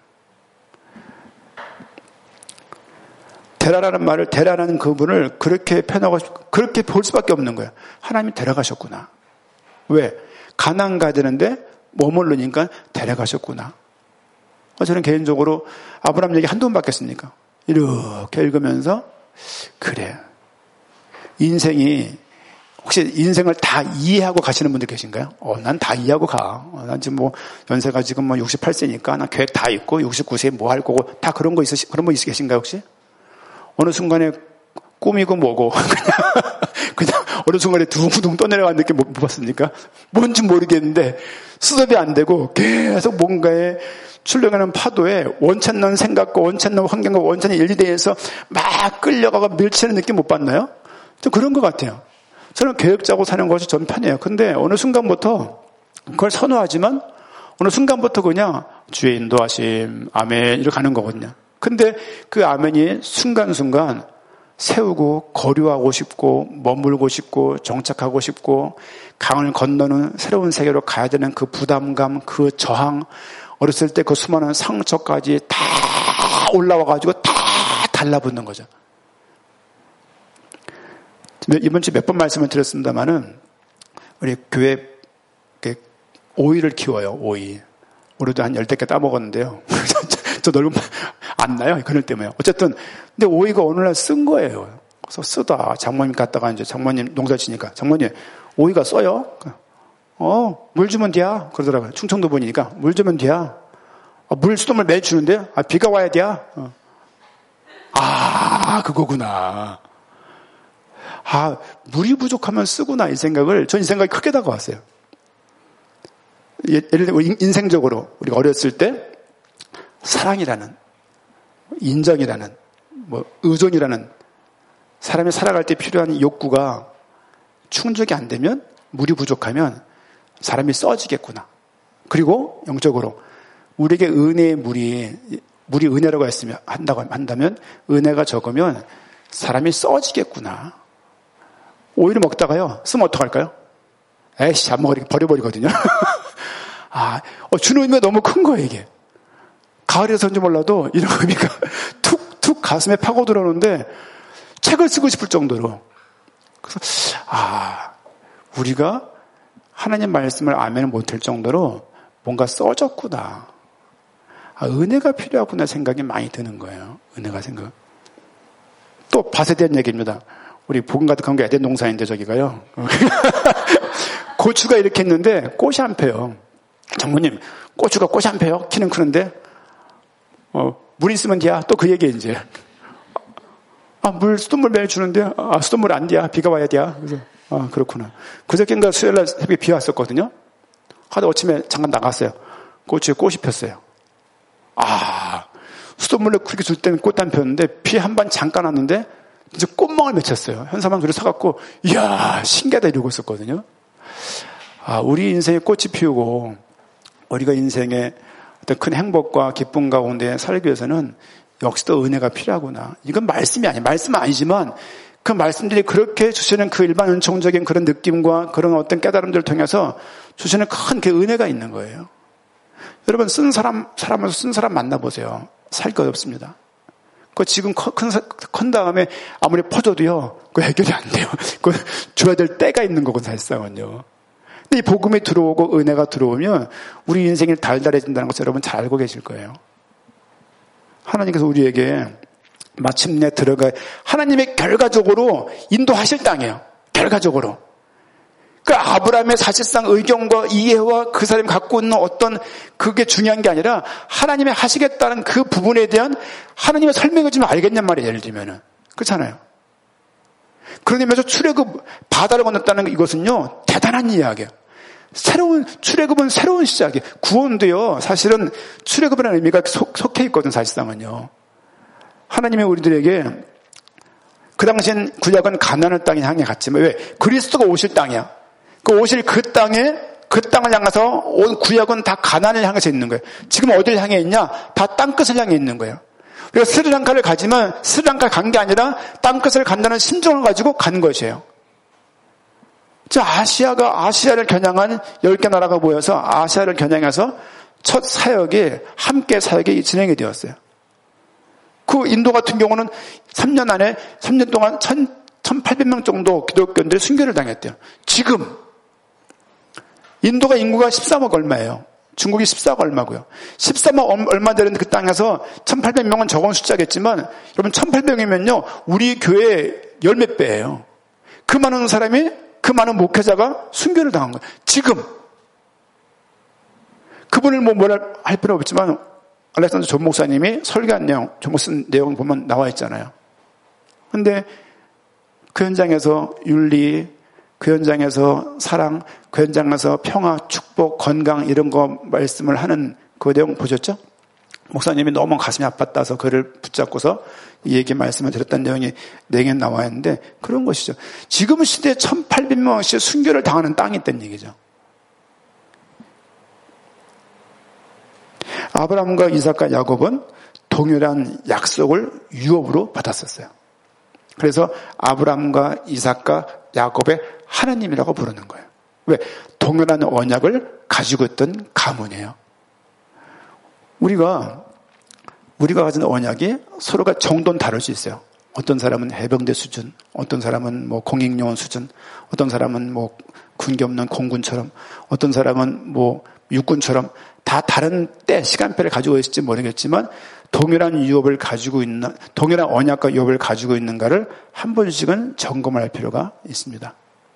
데라라는 말을, 데라라는 그분을 그렇게 표현하고 그렇게 볼 수밖에 없는 거예요. 하나님이 데려가셨구나. 왜? 가나안 가야 되는데 머무르니까 데려가셨구나. 저는 개인적으로 아브라함 얘기 한두 번 받겠습니까? 이렇게 읽으면서 그래, 인생이 혹시 인생을 다 이해하고 가시는 분들 계신가요? 어, 난 다 이해하고 가. 어, 난 지금 뭐 연세가 지금 뭐 육십팔 세니까 난 계획 다 있고 육십구 세에 뭐 할 거고 다 그런 거 있으시 그런 분 있으 계신가요 혹시? 어느 순간에 꿈이고 뭐고 그냥 그냥 어느 순간에 둥둥 떠내려가는 느낌 못 봤습니까? 뭔지 모르겠는데 수습이 안 되고 계속 뭔가에 출렁이는 파도에 원천난 생각과 원천난 환경과 원천의 일대에서 막 끌려가고 밀치는 느낌 못 봤나요? 좀 그런 것 같아요. 저는 계획 짜고 사는 것이 전 편해요. 근데 어느 순간부터 그걸 선호하지만 어느 순간부터 그냥 주의 인도하심, 아멘 이렇게 가는 거거든요. 근데 그 아멘이 순간순간 세우고 거류하고 싶고 머물고 싶고 정착하고 싶고 강을 건너는 새로운 세계로 가야 되는 그 부담감, 그 저항, 어렸을 때 그 수많은 상처까지 다 올라와가지고 다 달라붙는 거죠. 이번 주에 몇 번 말씀을 드렸습니다만은 우리 교회 오이를 키워요. 오이. 우리도 한 열댓 개 따먹었는데요. 저 넓은 안 나요. 그럴 때문에. 어쨌든 근데 오이가 어느 날 쓴 거예요. 그래서 쓰다 장모님 갔다가 이제 장모님 농사 지니까 장모님 오이가 써요. 어, 물 주면 돼야. 그러더라고요. 충청도 분이니까 물 주면 돼야. 아, 물 수돗물 매일 주는데 아, 비가 와야 돼야. 어. 아, 그거구나. 아, 물이 부족하면 쓰구나, 이 생각을, 전 이 생각이 크게 다가왔어요. 예를 들면, 우리 인생적으로, 우리가 어렸을 때, 사랑이라는, 인정이라는, 뭐, 의존이라는, 사람이 살아갈 때 필요한 욕구가 충족이 안 되면, 물이 부족하면, 사람이 써지겠구나. 그리고, 영적으로, 우리에게 은혜의 물이, 물이 은혜라고 했으면, 한다고 한다면, 은혜가 적으면, 사람이 써지겠구나. 오이를 먹다가요, 쓰면 어떡할까요? 에이씨, 안 먹으니까 버려버리거든요. 아, 어, 주는 의미가 너무 큰 거예요, 이게. 가을에서인지 몰라도 이런 의미가 툭툭 가슴에 파고 들어오는데 책을 쓰고 싶을 정도로. 그래서, 아, 우리가 하나님 말씀을 아멘 못할 정도로 뭔가 써졌구나. 아, 은혜가 필요하구나 생각이 많이 드는 거예요. 은혜가 생각. 또 밭에 대한 얘기입니다. 우리 복음 가득한 게 에덴 농사인데 저기가요. 고추가 이렇게 있는데 꽃이 안 펴요. 장모님, 고추가 꽃이 안 펴요? 키는 크는데 어, 물 있으면 돼야. 또 그 얘기 이제. 아, 물 수돗물 매일 주는데 아, 수돗물 안 돼야. 비가 와야 돼야. 그래서 아, 그렇구나. 그저께인가 수요일날 새벽에 비 왔었거든요. 하다 아침에 잠깐 나갔어요. 고추에 꽃이 폈어요. 아, 수돗물을 그렇게 줄 때는 꽃 안 폈는데 비 한 번 잠깐 왔는데 이제 꽃망울 맺혔어요. 현사만 그래 사갖고 이야 신기하다 이러고 있었거든요. 아, 우리 인생에 꽃이 피우고 우리가 인생에 어떤 큰 행복과 기쁨 가운데 살기 위해서는 역시 또 은혜가 필요하구나. 이건 말씀이 아니에요. 말씀은 아니지만 그 말씀들이 그렇게 주시는 그 일반 은총적인 그런 느낌과 그런 어떤 깨달음들을 통해서 주시는 큰 그 은혜가 있는 거예요. 여러분 쓴 사람 사람을 쓴 사람 만나보세요. 살 것 없습니다. 그 지금 큰, 큰 다음에 아무리 퍼줘도요, 그 해결이 안 돼요. 그 줘야 될 때가 있는 거고, 사실상은요. 근데 이 복음이 들어오고 은혜가 들어오면 우리 인생이 달달해진다는 것을 여러분 잘 알고 계실 거예요. 하나님께서 우리에게 마침내 들어가, 하나님의 결과적으로 인도하실 땅이에요. 결과적으로. 그 아브라함의 사실상 의견과 이해와 그 사람이 갖고 있는 어떤 그게 중요한 게 아니라 하나님이 하시겠다는 그 부분에 대한 하나님의 설명을 좀 알겠냔 말이에요. 예를 들면은. 그렇잖아요. 그런 의미에서 출애굽, 바다를 건넜다는 이것은요, 대단한 이야기예요. 새로운, 출애굽은 새로운 시작이에요. 구원도요, 사실은 출애굽이라는 의미가 속, 속해 있거든, 사실상은요. 하나님이 우리들에게 그 당시엔 구약은 가나안 땅을 향해 갔지만 왜? 그리스도가 오실 땅이야. 그 오실 그 땅에, 그 땅을 향해서 온 구약은 다 가나안을 향해서 있는 거예요. 지금 어디를 향해 있냐? 다 땅끝을 향해 있는 거예요. 우리가 스리랑카를 가지만 스리랑카를 간 게 아니라 땅끝을 간다는 심정을 가지고 간 것이에요. 자, 아시아가, 아시아를 겨냥한 열 개 나라가 모여서 아시아를 겨냥해서 첫 사역이, 함께 사역이 진행이 되었어요. 그 인도 같은 경우는 삼 년 안에, 삼 년 동안 천팔백 명 정도 기독교인들이 순교를 당했대요. 지금, 인도가 인구가 십삼억 얼마예요. 중국이 십사억 얼마고요. 십삼억 얼마 되는 그 땅에서 천팔백 명은 적은 숫자겠지만, 여러분 천팔백 명이면요, 우리 교회 열 몇 배예요. 그 많은 사람이, 그 많은 목회자가 순교를 당한 거예요. 지금. 그분을 뭐 뭐라 할 필요 없지만, 알렉산더 존 목사님이 설교한 내용, 존 목사 내용 보면 나와 있잖아요. 근데 그 현장에서 윤리, 그 현장에서 사랑, 그 현장에서 평화, 축복, 건강 이런 거 말씀을 하는 그 내용 보셨죠? 목사님이 너무 가슴이 아팠다서 그를 붙잡고서 이 얘기 말씀을 드렸다는 내용이 내게 나와 있는데 그런 것이죠. 지금 시대에 천팔백 명씩 순교를 당하는 땅이 있다는 얘기죠. 아브라함과 이삭과 야곱은 동일한 약속을 유업으로 받았었어요. 그래서 아브라함과 이삭과 야곱의 하나님이라고 부르는 거예요. 왜? 동일한 언약을 가지고 있던 가문이에요. 우리가 우리가 가진 언약이 서로가 정도는 다를 수 있어요. 어떤 사람은 해병대 수준, 어떤 사람은 뭐 공익요원 수준, 어떤 사람은 뭐 군기 없는 공군처럼, 어떤 사람은 뭐 육군처럼 다 다른 때 시간표를 가지고 있을지 모르겠지만 동일한 유업을 가지고 있는, 동일한 언약과 유업을 가지고 있는가를 한 번씩은 점검할 필요가 있습니다.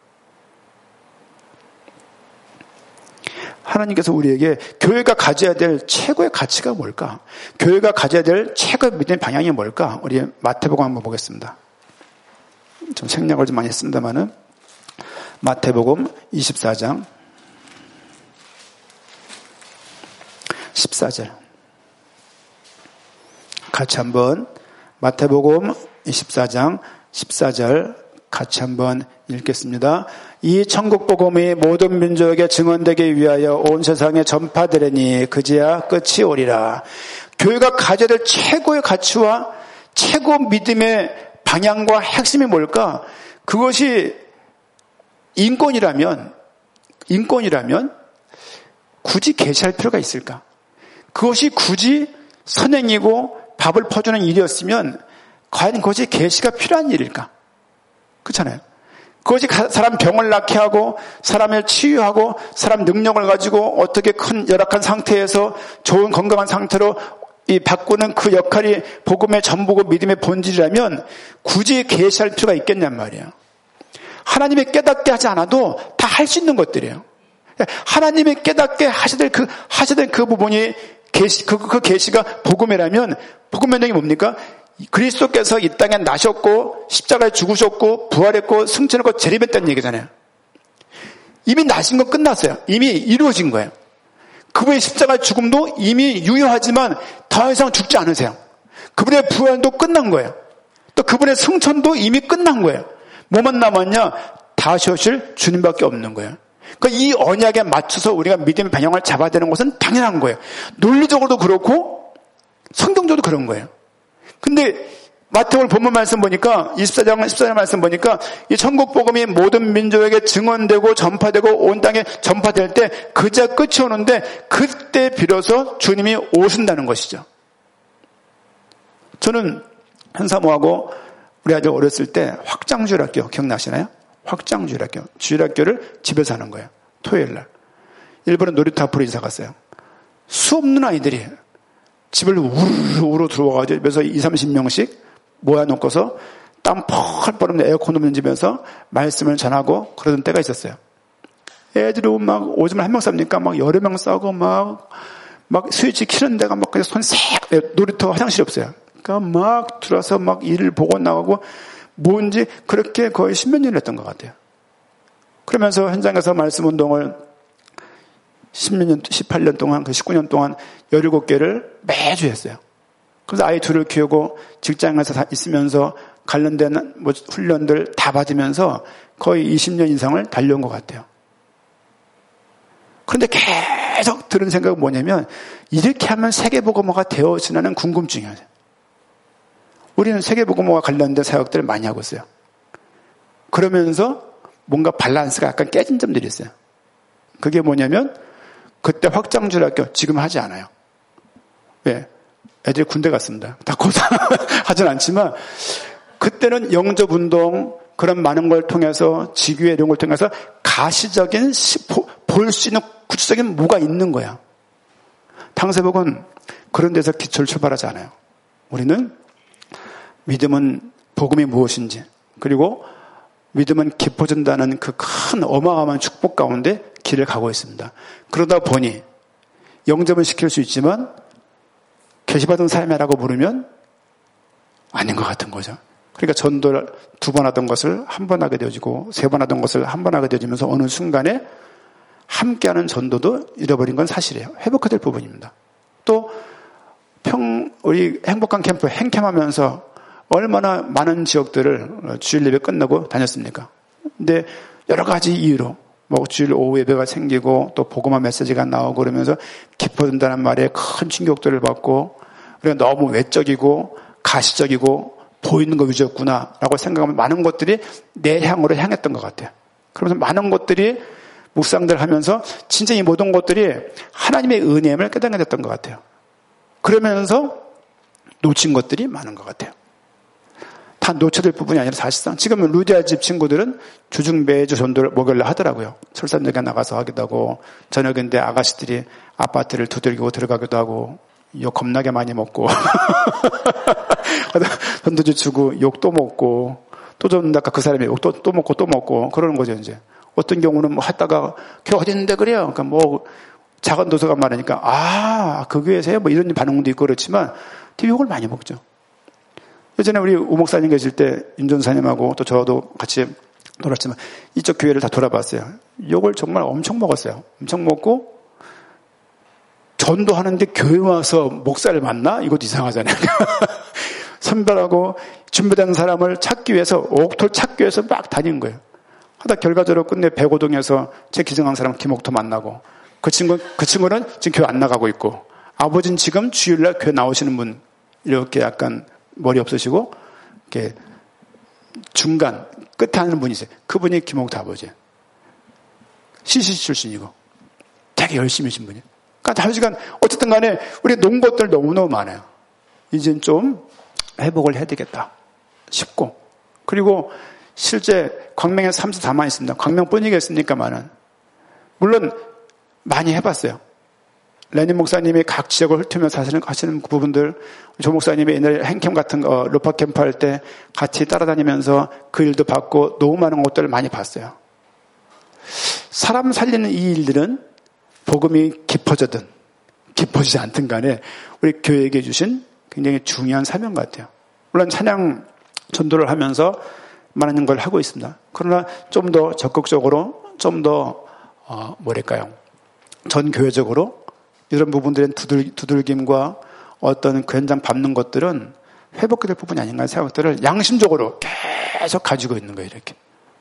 하나님께서 우리에게 교회가 가져야 될 최고의 가치가 뭘까? 교회가 가져야 될 최고의 믿음의 방향이 뭘까? 우리 마태복음 한번 보겠습니다. 좀 생략을 좀 많이 했습니다만은 마태복음 이십사 장 십사 절 같이 한번 마태복음 이십사 장 십사 절 같이 한번 읽겠습니다. 이 천국복음이 모든 민족에게 증언되기 위하여 온 세상에 전파되리니 그제야 끝이 오리라. 교회가 가져야 될 최고의 가치와 최고 믿음의 방향과 핵심이 뭘까? 그것이 인권이라면 인권이라면 굳이 계시할 필요가 있을까? 그것이 굳이 선행이고 밥을 퍼주는 일이었으면 과연 그것이 계시가 필요한 일일까? 그렇잖아요. 그것이 사람 병을 낫게 하고 사람을 치유하고 사람 능력을 가지고 어떻게 큰 열악한 상태에서 좋은 건강한 상태로 이 바꾸는 그 역할이 복음의 전부고 믿음의 본질이라면 굳이 계시할 필요가 있겠냔 말이에요. 하나님이 깨닫게 하지 않아도 다 할 수 있는 것들이에요. 하나님이 깨닫게 하셔야 될 그 하셔야 될 그 부분이 계시 그, 그 계시가 복음이라면 복음의 내용이 뭡니까? 그리스도께서 이 땅에 나셨고 십자가에 죽으셨고 부활했고 승천했고 재림했다는 얘기잖아요. 이미 나신 건 끝났어요. 이미 이루어진 거예요. 그분의 십자가 죽음도 이미 유효하지만 더 이상 죽지 않으세요. 그분의 부활도 끝난 거예요. 또 그분의 승천도 이미 끝난 거예요. 뭐만 남았냐? 다시 오실 주님밖에 없는 거예요. 그러니까 이 언약에 맞춰서 우리가 믿음의 방향을 잡아야 되는 것은 당연한 거예요. 논리적으로도 그렇고 성경적으로도 그런 거예요. 근데 마태복음 본문 말씀 보니까 이십사 장 십사 절 말씀 보니까 이 천국 복음이 모든 민족에게 증언되고 전파되고 온 땅에 전파될 때 그자 끝이 오는데 그때 비로소 주님이 오신다는 것이죠. 저는 현사모하고 우리 아들 어렸을 때 확장주일학교 기억나시나요? 확장주일학교. 주일학교를 집에서 하는 거예요. 토요일 날. 일본은 놀이터 앞으로 이사 갔어요. 수없는 아이들이 집을 우르르 우르르 들어와가지고 집에서 이삼십 명씩 모아놓고서 땀 펄펄 없는 에어컨 없는 집에서 말씀을 전하고 그러던 때가 있었어요. 애들이 막 오줌을 한 명 쌉니까? 막 여러 명 싸고 막, 막 스위치 키는 데가 막 그냥 손 색, 놀이터 화장실이 없어요. 그러니까 막 들어와서 막 일을 보고 나가고 뭔지 그렇게 거의 십몇 년을 했던 것 같아요. 그러면서 현장에서 말씀 운동을 십몇 년, 십팔 년 동안, 그 십구 년 동안 열일곱 개를 매주 했어요. 그래서 아이 둘을 키우고 직장에서 다 있으면서 관련된 뭐 훈련들 다 받으면서 거의 이십 년 이상을 달려온 것 같아요. 그런데 계속 들은 생각은 뭐냐면 이렇게 하면 세계복음화가 되어지나는 궁금증이에요. 우리는 세계복음화와 관련된 사역들을 많이 하고 있어요. 그러면서 뭔가 밸런스가 약간 깨진 점들이 있어요. 그게 뭐냐면 그때 확장주일학교 지금 하지 않아요. 왜? 애들이 군대 갔습니다. 다 곧 하진 않지만 그때는 영접운동 그런 많은 걸 통해서 지교회 이런 걸 통해서 가시적인 볼 수 있는 구체적인 뭐가 있는 거야. 당세복은 그런 데서 기초를 출발하지 않아요. 우리는 믿음은 복음이 무엇인지 그리고 믿음은 깊어진다는 그 큰 어마어마한 축복 가운데 길을 가고 있습니다. 그러다 보니 영접은 시킬 수 있지만 계시받은 삶이라고 부르면 아닌 것 같은 거죠. 그러니까 전도를 두 번 하던 것을 한 번 하게 되어지고 세 번 하던 것을 한 번 하게 되어지면서 어느 순간에 함께하는 전도도 잃어버린 건 사실이에요. 회복해야 될 부분입니다. 또 평 우리 행복한 캠프 행캠하면서 얼마나 많은 지역들을 주일 예배 끝나고 다녔습니까? 근데 여러 가지 이유로 뭐 주일 오후 예배가 생기고 또 복음화 메시지가 나오고 그러면서 깊어진다는 말에 큰 충격들을 받고 우리가 너무 외적이고 가시적이고 보이는 거 위주였구나라고 생각하면 많은 것들이 내 향으로 향했던 것 같아요. 그러면서 많은 것들이 묵상들 하면서 진짜 이 모든 것들이 하나님의 은혜임을 깨닫게 됐던 것 같아요. 그러면서 놓친 것들이 많은 것 같아요. 다 놓쳐질 부분이 아니라 사실상 지금 루디아 집 친구들은 주중 매주 전도를 목요일에 하더라고요. 설산역에 나가서 하기도 하고 저녁인데 아가씨들이 아파트를 두들기고 들어가기도 하고 욕 겁나게 많이 먹고 전도주 주고 욕 또 먹고 또 줬는데 아까 그 사람이 욕 또 또 먹고 또 먹고 그러는 거죠. 이제 어떤 경우는 뭐 했다가 교회 어디 있는데 그래요. 그러니까 뭐 작은 도서관 말하니까 아 그 교회에서요 뭐 이런 반응도 있고 그렇지만 되게 욕을 많이 먹죠. 예전에 우리 우 목사님 계실 때 윤전사님하고 또 저도 같이 놀았지만 이쪽 교회를 다 돌아봤어요. 욕을 정말 엄청 먹었어요. 엄청 먹고 전도하는데 교회 와서 목사를 만나? 이것도 이상하잖아요. 선별하고 준비된 사람을 찾기 위해서 옥토를 찾기 위해서 막 다닌 거예요. 하다 결과적으로 끝내 백오동에서 제 기증한 사람 김옥토 만나고 그 친구, 그 친구는 지금 교회 안 나가고 있고 아버지는 지금 주일날 교회 나오시는 분 이렇게 약간 머리 없으시고 이렇게 중간 끝에 하는 분이세요. 그분이 김옥토 아버지. 씨씨 출신이고 되게 열심히 하신 분이에요. 그러니까 다시간 어쨌든 간에 우리 농것들 너무너무 많아요. 이젠 좀 회복을 해야 되겠다 싶고 그리고 실제 광명에 삼십사만 있습니다. 광명뿐이겠습니까만은 물론 많이 해봤어요. 레닌 목사님이 각 지역을 훑으면서 하시는, 하시는 부분들 조 목사님이 옛날에 행캠 같은 거 로파 캠프 할 때 같이 따라다니면서 그 일도 받고 너무 많은 것들을 많이 봤어요. 사람 살리는 이 일들은 복음이 깊어졌든 깊어지지 않든 간에 우리 교회에게 주신 굉장히 중요한 사명 같아요. 물론 찬양 전도를 하면서 많은 걸 하고 있습니다. 그러나 좀 더 적극적으로 좀 더 어, 뭐랄까요? 전 교회적으로 이런 부분들의 두들, 두들김과 어떤 그 현장 밟는 것들은 회복이 될 부분이 아닌가 생각들을 양심적으로 계속 가지고 있는 거예요. 이렇게.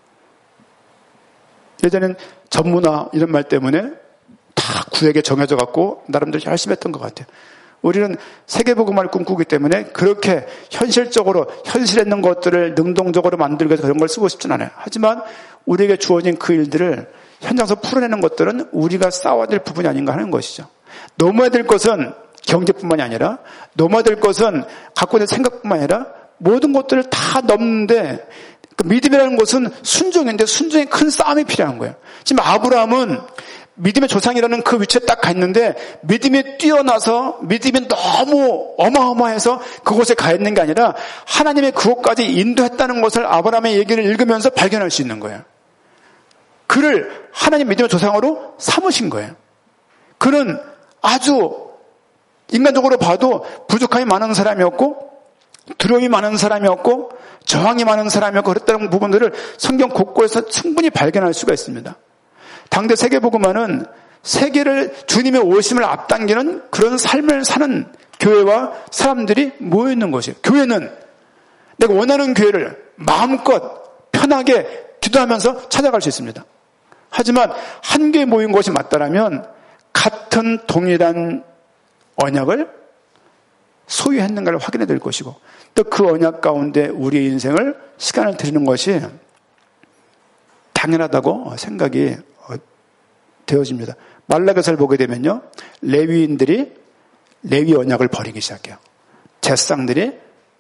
예전엔 전문화 이런 말 때문에 다 구에게 정해져 갖고 나름대로 열심히 했던 것 같아요. 우리는 세계복음화를 꿈꾸기 때문에 그렇게 현실적으로 현실에 있는 것들을 능동적으로 만들기 위해서 그런 걸 쓰고 싶진 않아요. 하지만 우리에게 주어진 그 일들을 현장에서 풀어내는 것들은 우리가 싸워야 될 부분이 아닌가 하는 것이죠. 넘어야 될 것은 경제뿐만이 아니라 넘어야 될 것은 갖고 있는 생각뿐만 아니라 모든 것들을 다 넘는데 그 믿음이라는 것은 순종인데 순종에 큰 싸움이 필요한 거예요. 지금 아브라함은 믿음의 조상이라는 그 위치에 딱 가 있는데 믿음이 뛰어나서 믿음이 너무 어마어마해서 그곳에 가 있는 게 아니라 하나님의 그곳까지 인도했다는 것을 아브라함의 얘기를 읽으면서 발견할 수 있는 거예요. 그를 하나님 믿음의 조상으로 삼으신 거예요. 그는 아주 인간적으로 봐도 부족함이 많은 사람이었고 두려움이 많은 사람이었고 저항이 많은 사람이었고 그랬다는 부분들을 성경 곳곳에서 충분히 발견할 수가 있습니다. 당대 세계복음화는 세계를 주님의 오심을 앞당기는 그런 삶을 사는 교회와 사람들이 모여있는 것이에요. 교회는 내가 원하는 교회를 마음껏 편하게 기도하면서 찾아갈 수 있습니다. 하지만 한 교회에 모인 것이 맞다라면 같은 동일한 언약을 소유했는가를 확인해야 될 것이고 또 그 언약 가운데 우리의 인생을 시간을 드리는 것이 당연하다고 생각이 되어집니다. 말라기서를 보게 되면요. 레위인들이 레위 언약을 버리기 시작해요. 제사장들이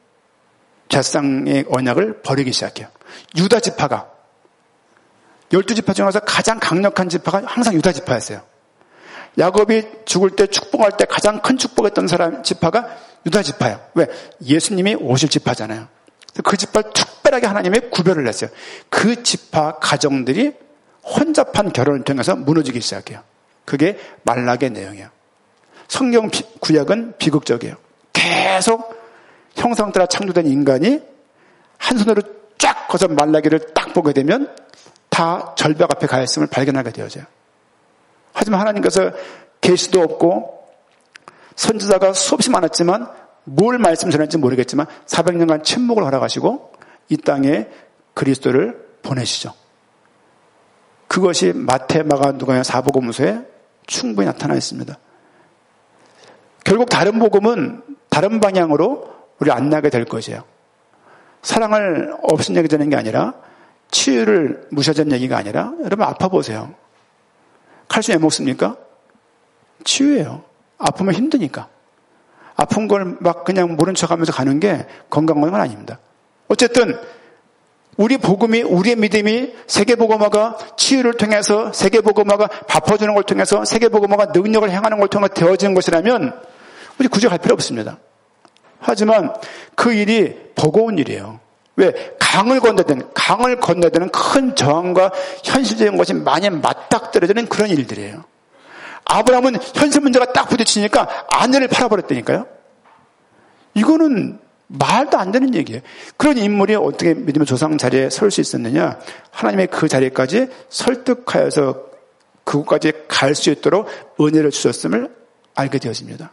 제사장의 언약을 버리기 시작해요. 유다 지파가 열두 지파 중에서 가장 강력한 지파가 항상 유다 지파였어요. 야곱이 죽을 때 축복할 때 가장 큰 축복했던 사람 지파가 유다 지파예요. 왜? 예수님이 오실 지파잖아요. 그 지파를 특별하게 하나님이 구별을 했어요. 그 지파 가정들이 혼잡한 결혼을 통해서 무너지기 시작해요. 그게 말라기의 내용이에요. 성경 구약은 비극적이에요. 계속 형상 따라 창조된 인간이 한 손으로 쫙 거서 말라기를 딱 보게 되면 다 절벽 앞에 가 있음을 발견하게 되어져요. 하지만 하나님께서 계시도 없고 선지자가 수없이 많았지만 뭘 말씀 전했는지 모르겠지만 사백 년간 침묵을 허락하시고 이 땅에 그리스도를 보내시죠. 그것이 마태, 마가, 누가 사복음서에 충분히 나타나 있습니다. 결국 다른 복음은 다른 방향으로 우리 안내하게 될 것이에요. 사랑을 없인 얘기 되는 게 아니라 치유를 무시하자는 얘기가 아니라 여러분 아파 보세요. 칼슘 왜 먹습니까? 치유예요. 아프면 힘드니까. 아픈 걸 막 그냥 모른 척하면서 가는 게 건강한 건 아닙니다. 어쨌든 우리 복음이 우리의 믿음이 세계복음화가 치유를 통해서 세계복음화가 바꿔주는 걸 통해서 세계복음화가 능력을 행하는 걸 통해 되어지는 것이라면 우리 굳이 갈 필요 없습니다. 하지만 그 일이 버거운 일이에요. 왜? 강을 건너든 강을 건너드는 큰 저항과 현실적인 것이 많이 맞닥뜨려지는 그런 일들이에요. 아브라함은 현실 문제가 딱 부딪히니까 아내를 팔아버렸다니까요. 이거는 말도 안 되는 얘기예요. 그런 인물이 어떻게 믿음의 조상 자리에 설 수 있었느냐? 하나님의 그 자리까지 설득하여서 그곳까지 갈 수 있도록 은혜를 주셨음을 알게 되었습니다.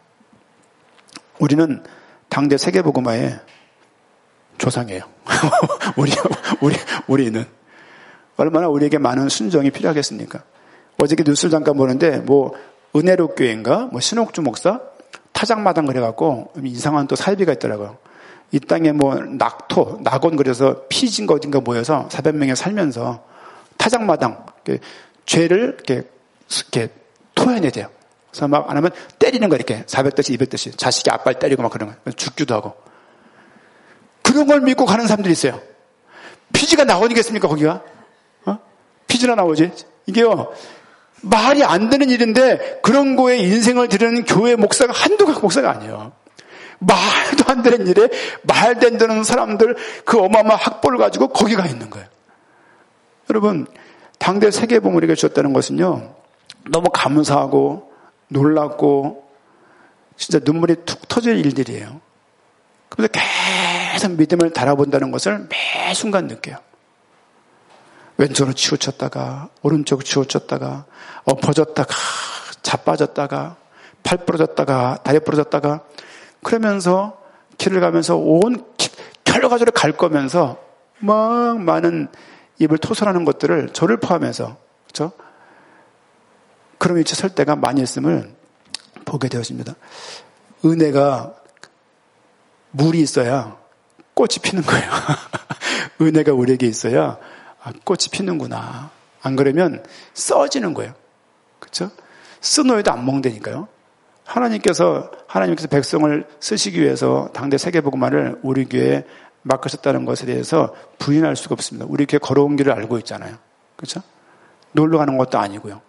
우리는 당대 세계복음화의 조상이에요. 우리, 우리, 우리는. 얼마나 우리에게 많은 순종이 필요하겠습니까? 어저께 뉴스를 잠깐 보는데, 뭐, 은혜로 교회인가? 뭐, 신옥주 목사? 타작마당 그래갖고, 이상한 또 사이비가 있더라고요. 이 땅에 뭐, 낙토, 낙원 그래서 피진 어딘가 모여서 사백 명이 살면서 타작마당, 이렇게 죄를 이렇게, 이렇게 토해내대요. 그래서 막 안 하면 때리는 거 이렇게 사백 대씩 이백 대씩 자식이 아빠를 때리고 막 그런 거 죽기도 하고 그런 걸 믿고 가는 사람들이 있어요. 피지가 나오니겠습니까 거기가? 어? 피지나 나오지? 이게요 말이 안 되는 일인데 그런 거에 인생을 들이는 교회 목사가 한두 목사가 아니에요. 말도 안 되는 일에 말도 안 되는 사람들 그 어마어마한 학벌을 가지고 거기 가 있는 거예요. 여러분 당대 세계복음을 우리에게 주었다는 것은요 너무 감사하고 놀랍고 진짜 눈물이 툭 터질 일들이에요. 그래서 계속 믿음을 달아본다는 것을 매 순간 느껴요. 왼쪽으로 치우쳤다가 오른쪽으로 치우쳤다가 엎어졌다가 자빠졌다가 팔 부러졌다가 다리 부러졌다가 그러면서 길을 가면서 온 결과적으로 갈 거면서 막 많은 입을 토설하는 것들을 저를 포함해서 그렇죠? 그런 위치에 설 때가 많이 있음을 보게 되었습니다. 은혜가 물이 있어야 꽃이 피는 거예요. 은혜가 우리에게 있어야 아, 꽃이 피는구나. 안 그러면 써지는 거예요. 그렇죠? 쓴 오이도 안 먹는다니까요. 하나님께서 하나님께서 백성을 쓰시기 위해서 당대 세계복음화를 우리 교회에 맡으셨다는 것에 대해서 부인할 수가 없습니다. 우리 교회 걸어온 길을 알고 있잖아요. 그렇죠? 놀러 가는 것도 아니고요.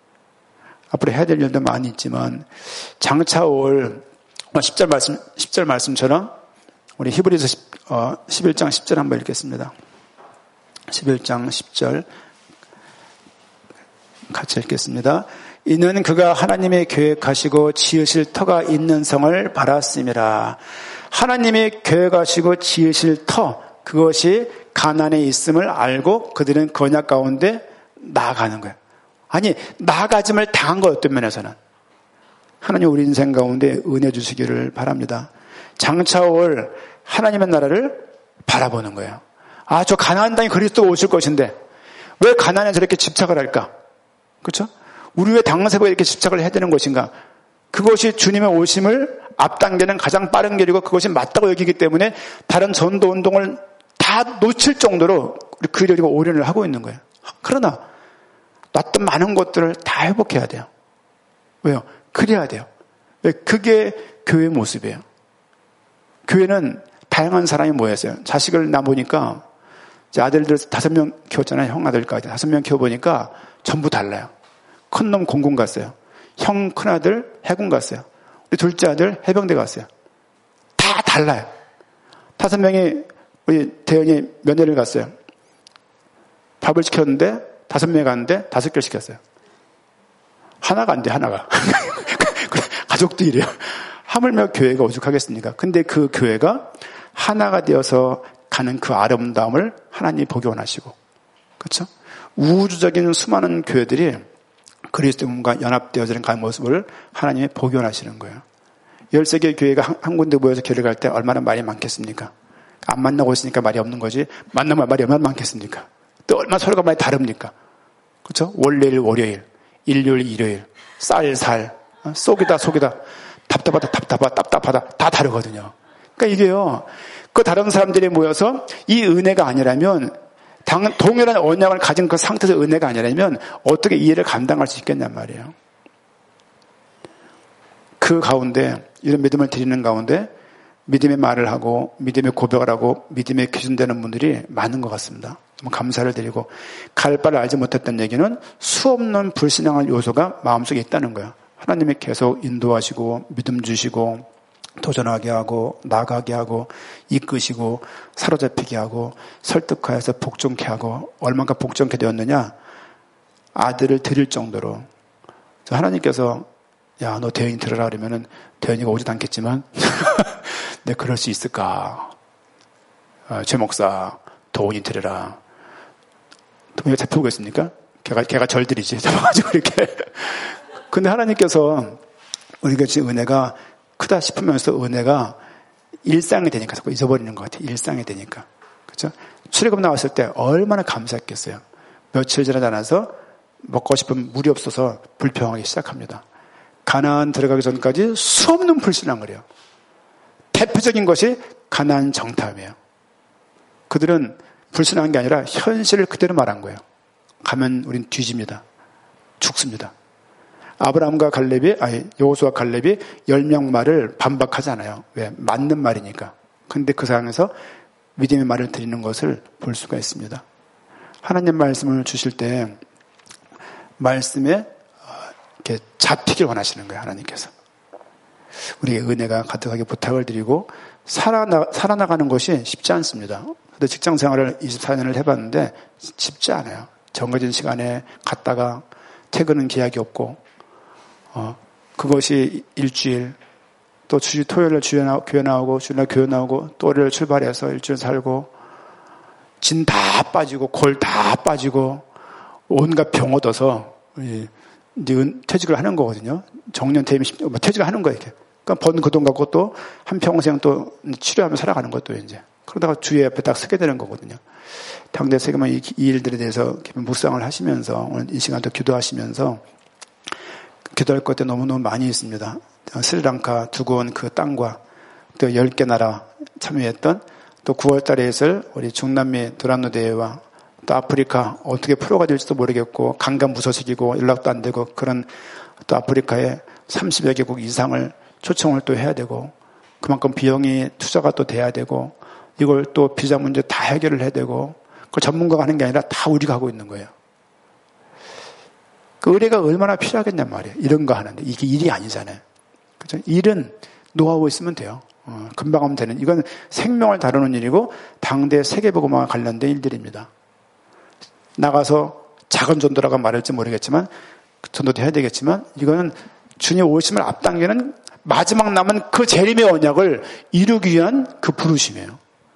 앞으로 해야 될 일도 많이 있지만 장차 올 십 절 말씀 십 절 말씀처럼 우리 히브리서 십일 장 십 절 한번 읽겠습니다. 십일 장 십 절 같이 읽겠습니다. 이는 그가 하나님의 계획하시고 지으실 터가 있는 성을 바랐음이라. 하나님의 계획하시고 지으실 터 그것이 가나안에 있음을 알고 그들은 언약 가운데 나아가는 거예요. 아니 나아가짐을 당한 거예요. 어떤 면에서는. 하나님 우리 인생 가운데 은혜 주시기를 바랍니다. 장차 올 하나님의 나라를 바라보는 거예요. 아, 저 가나안 땅에 그리스도가 오실 것인데 왜 가나안에 저렇게 집착을 할까? 그렇죠? 우리 왜 당세보에 이렇게 집착을 해야 되는 것인가? 그것이 주님의 오심을 앞당기는 가장 빠른 길이고 그것이 맞다고 여기기 때문에 다른 전도 운동을 다 놓칠 정도로 그 일에 올인을 하고 있는 거예요. 그러나 놨던 많은 것들을 다 회복해야 돼요. 왜요? 그래야 돼요. 왜? 그게 교회 모습이에요. 교회는 다양한 사람이 모였어요. 자식을 낳아보니까 이제 아들들 다섯 명 키웠잖아요. 형 아들까지 다섯 명 키워보니까 전부 달라요. 큰 놈 공군 갔어요. 형 큰아들 해군 갔어요. 우리 둘째 아들 해병대 갔어요. 다 달라요. 다섯 명이 우리 대현이 면회를 갔어요. 밥을 시켰는데 다섯 명이 갔는데 다섯 개를 시켰어요. 하나가 안 돼, 하나가. 가족도 이래요. 하물며 교회가 오죽하겠습니까? 근데 그 교회가 하나가 되어서 가는 그 아름다움을 하나님이 보기 원하시고, 그렇죠? 우주적인 수많은 교회들이 그리스도인과 연합되어지는 그 모습을 하나님이 보기 원하시는 거예요. 열세 개 교회가 한, 한 군데 모여서 교회를 갈 때 얼마나 말이 많겠습니까? 안 만나고 있으니까 말이 없는 거지. 만나면 말이 얼마나 많겠습니까? 또 얼마나 서로가 많이 다릅니까? 그렇죠? 월요일, 월요일, 일요일, 일요일, 쌀, 살, 속이다, 속이다, 답답하다, 답답하다, 답답하다, 다 다르거든요. 그러니까 이게요, 그 다른 사람들이 모여서 이 은혜가 아니라면, 당, 동일한 언약을 가진 그 상태에서 은혜가 아니라면 어떻게 이해를 감당할 수 있겠냔 말이에요. 그 가운데, 이런 믿음을 드리는 가운데 믿음의 말을 하고 믿음의 고백을 하고 믿음에 기준되는 분들이 많은 것 같습니다. 너무 감사를 드리고, 갈 바를 알지 못했던 얘기는 수없는 불신앙한 요소가 마음속에 있다는 거예요. 하나님이 계속 인도하시고 믿음 주시고 도전하게 하고 나가게 하고 이끄시고 사로잡히게 하고 설득하여서 복종케 하고, 얼마나 복종케 되었느냐, 아들을 드릴 정도로. 하나님께서 야, 너 대현이 들어라 그러면은 대현이가 오지도 않겠지만 내 그럴 수 있을까? 아, 최 목사, 도운이 들으라. 도운이가 잡혀오고 있습니까? 걔가, 걔가 절들이지. 잡아가지고 이렇게. 근데 하나님께서 우리가 지금 은혜가 크다 싶으면서 은혜가 일상이 되니까 자꾸 잊어버리는 것 같아요. 일상이 되니까. 그렇죠? 출애굽 나왔을 때 얼마나 감사했겠어요. 며칠 지나지 않아서 먹고 싶은 물이 없어서 불평하기 시작합니다. 가나안 들어가기 전까지 수없는 불신앙을 해요. 대표적인 것이 가나안 정탐이에요. 그들은 불신한 게 아니라 현실을 그대로 말한 거예요. 가면 우린 뒤집니다. 죽습니다. 아브라함과 갈렙이, 아니, 여호수아 갈렙이 열 명 말을 반박하잖아요. 왜? 맞는 말이니까. 근데 그 상황에서 믿음의 말을 드리는 것을 볼 수가 있습니다. 하나님 말씀을 주실 때 말씀에 이렇게 잡히길 원하시는 거예요. 하나님께서. 우리에게 은혜가 가득하게 부탁을 드리고 살아나, 살아나가는 것이 쉽지 않습니다. 근데 직장 생활을 이십사 년을 해봤는데 쉽지 않아요. 정해진 시간에 갔다가 퇴근은 계약이 없고, 어, 그것이 일주일, 또 주, 토요일에 주에 나, 교회 나오고, 주일날 교회 나오고, 또 월요일 출발해서 일주일 살고, 진 다 빠지고, 골 다 빠지고, 온갖 병 얻어서, 이제 퇴직을 하는 거거든요. 정년 퇴임, 퇴직을 하는 거예요, 이렇게. 그러니까 번 그 돈 갖고 또 한평생 또 치료하며 살아가는 것도 이제. 그러다가 주의 옆에 딱 서게 되는 거거든요. 당대 세계만 이, 이 일들에 대해서 묵상을 하시면서, 오늘 이 시간도 기도하시면서, 기도할 것도 너무너무 많이 있습니다. 스리랑카 두고 온 그 땅과 또 열 개 나라 참여했던 또 구월 달에 있을 우리 중남미 도란노 대회와 또 아프리카 어떻게 프로가 될지도 모르겠고 강간 무소식이고 연락도 안 되고 그런 또 아프리카에 삼십여 개국 이상을 초청을 또 해야 되고 그만큼 비용이 투자가 또 돼야 되고 이걸 또 비자 문제 다 해결을 해야 되고 그걸 전문가가 하는 게 아니라 다 우리가 하고 있는 거예요. 그 의뢰가 얼마나 필요하겠냔 말이에요. 이런 거 하는데 이게 일이 아니잖아요. 그죠? 일은 노하우 있으면 돼요. 어, 금방 하면 되는. 이건 생명을 다루는 일이고 당대 세계복음화와 관련된 일들입니다. 나가서 작은 전도라고 말할지 모르겠지만 전도도 해야 되겠지만 이거는 주님 오심을 앞당기는 마지막 남은 그 재림의 언약을 이루기 위한 그 부르심이에요.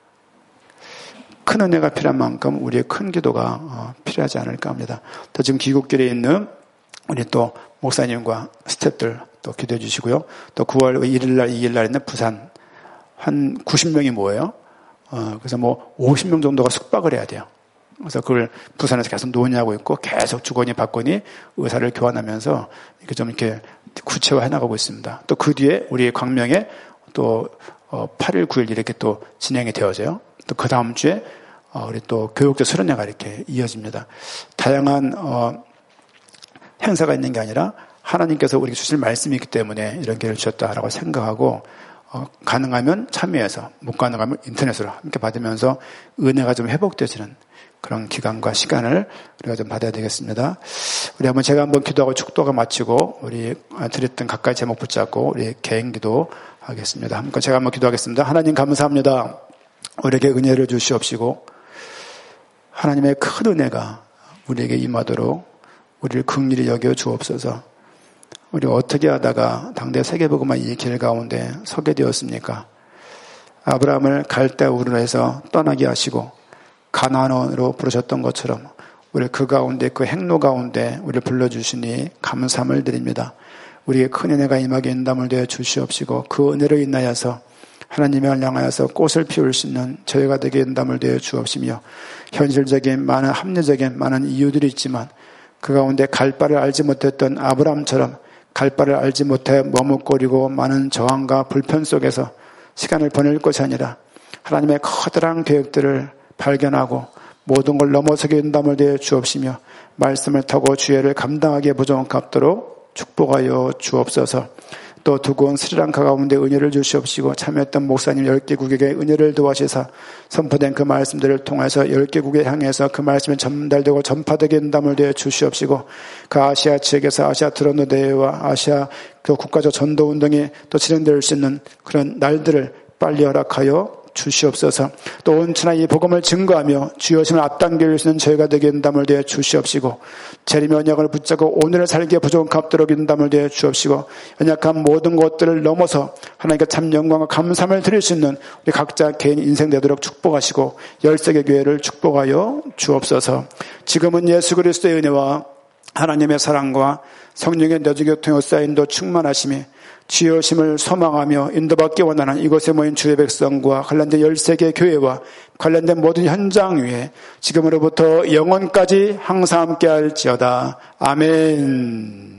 큰 은혜가 필요한 만큼 우리의 큰 기도가 필요하지 않을까 합니다. 또 지금 귀국길에 있는 우리 또 목사님과 스태프들 또 기도해 주시고요. 또 구월 일 일 날, 이 일 날 있는 부산 한 구십 명이 모여요. 어, 그래서 뭐 오십 명 정도가 숙박을 해야 돼요. 그래서 그걸 부산에서 계속 논의하고 있고 계속 주거니 받거니 의사를 교환하면서 이렇게 좀 이렇게 구체화해 나가고 있습니다. 또 그 뒤에 우리 광명에 또 팔 일, 구 일 이렇게 또 진행이 되어져요. 또 그 다음 주에 우리 또 교육제 수련회가 이렇게 이어집니다. 다양한 어, 행사가 있는 게 아니라 하나님께서 우리에게 주실 말씀이 있기 때문에 이런 기회를 주셨다라고 생각하고 어, 가능하면 참여해서 못 가능하면 인터넷으로 함께 받으면서 은혜가 좀 회복되지는 그런 기간과 시간을 우리가 좀 받아야 되겠습니다. 우리 한번 제가 한번 기도하고 축도가 마치고 우리 드렸던 각가지 제목 붙잡고 우리 개인 기도 하겠습니다. 한번 제가 한번 기도하겠습니다. 하나님 감사합니다. 우리에게 은혜를 주시옵시고 하나님의 큰 은혜가 우리에게 임하도록 우리를 긍휼히 여겨 주옵소서. 우리 어떻게 하다가 당대 세계복음화 이 길 가운데 서게 되었습니까? 아브라함을 갈대 우르로 해서 떠나게 하시고 가나안으로 부르셨던 것처럼 우리 그 가운데 그 행로 가운데 우리를 불러주시니 감사함을 드립니다. 우리의 큰 은혜가 임하게 인담을 되어 주시옵시고 그 은혜로 인하여서 하나님을 향하여서 꽃을 피울 수 있는 저희가 되게 인담을 되어 주옵시며 현실적인 많은 합리적인 많은 이유들이 있지만 그 가운데 갈 바를 알지 못했던 아브라함처럼 갈 바를 알지 못해 머뭇거리고 많은 저항과 불편 속에서 시간을 보낼 것이 아니라 하나님의 커다란 계획들을 발견하고 모든 걸 넘어서게 인담을 되어 주옵시며 말씀을 타고 주의를 감당하기에 부족합도록 축복하여 주옵소서. 또 두고 온 스리랑카 가운데 은혜를 주시옵시고 참여했던 목사님 열 개국에게 은혜를 도와주시사 선포된 그 말씀들을 통해서 열 개국에 향해서 그 말씀이 전달되고 전파되게 인담을 되어 주시옵시고 그 아시아 지역에서 아시아 트로노 대회와 아시아 그 국가적 전도 운동이 또 진행될 수 있는 그런 날들을 빨리 허락하여 주시옵소서. 또 온천하 이 복음을 증거하며 주여심을 앞당길 수 있는 저희가 되게 인담을 되어 주시옵시고, 재림의 언약을 붙잡고 오늘을 살기에 부족한 값도록 인담을 되어 주옵시고, 연약한 모든 것들을 넘어서 하나님께 참 영광과 감사함을 드릴 수 있는 우리 각자 개인 인생 되도록 축복하시고 열세계 교회를 축복하여 주옵소서. 지금은 예수 그리스도의 은혜와 하나님의 사랑과 성령의 내주교통의 쌓인도 충만하심이 지으심을 소망하며 인도받기 원하는 이곳에 모인 주의 백성과 관련된 열세계 교회와 관련된 모든 현장 위에 지금으로부터 영원까지 항상 함께 할지어다. 아멘.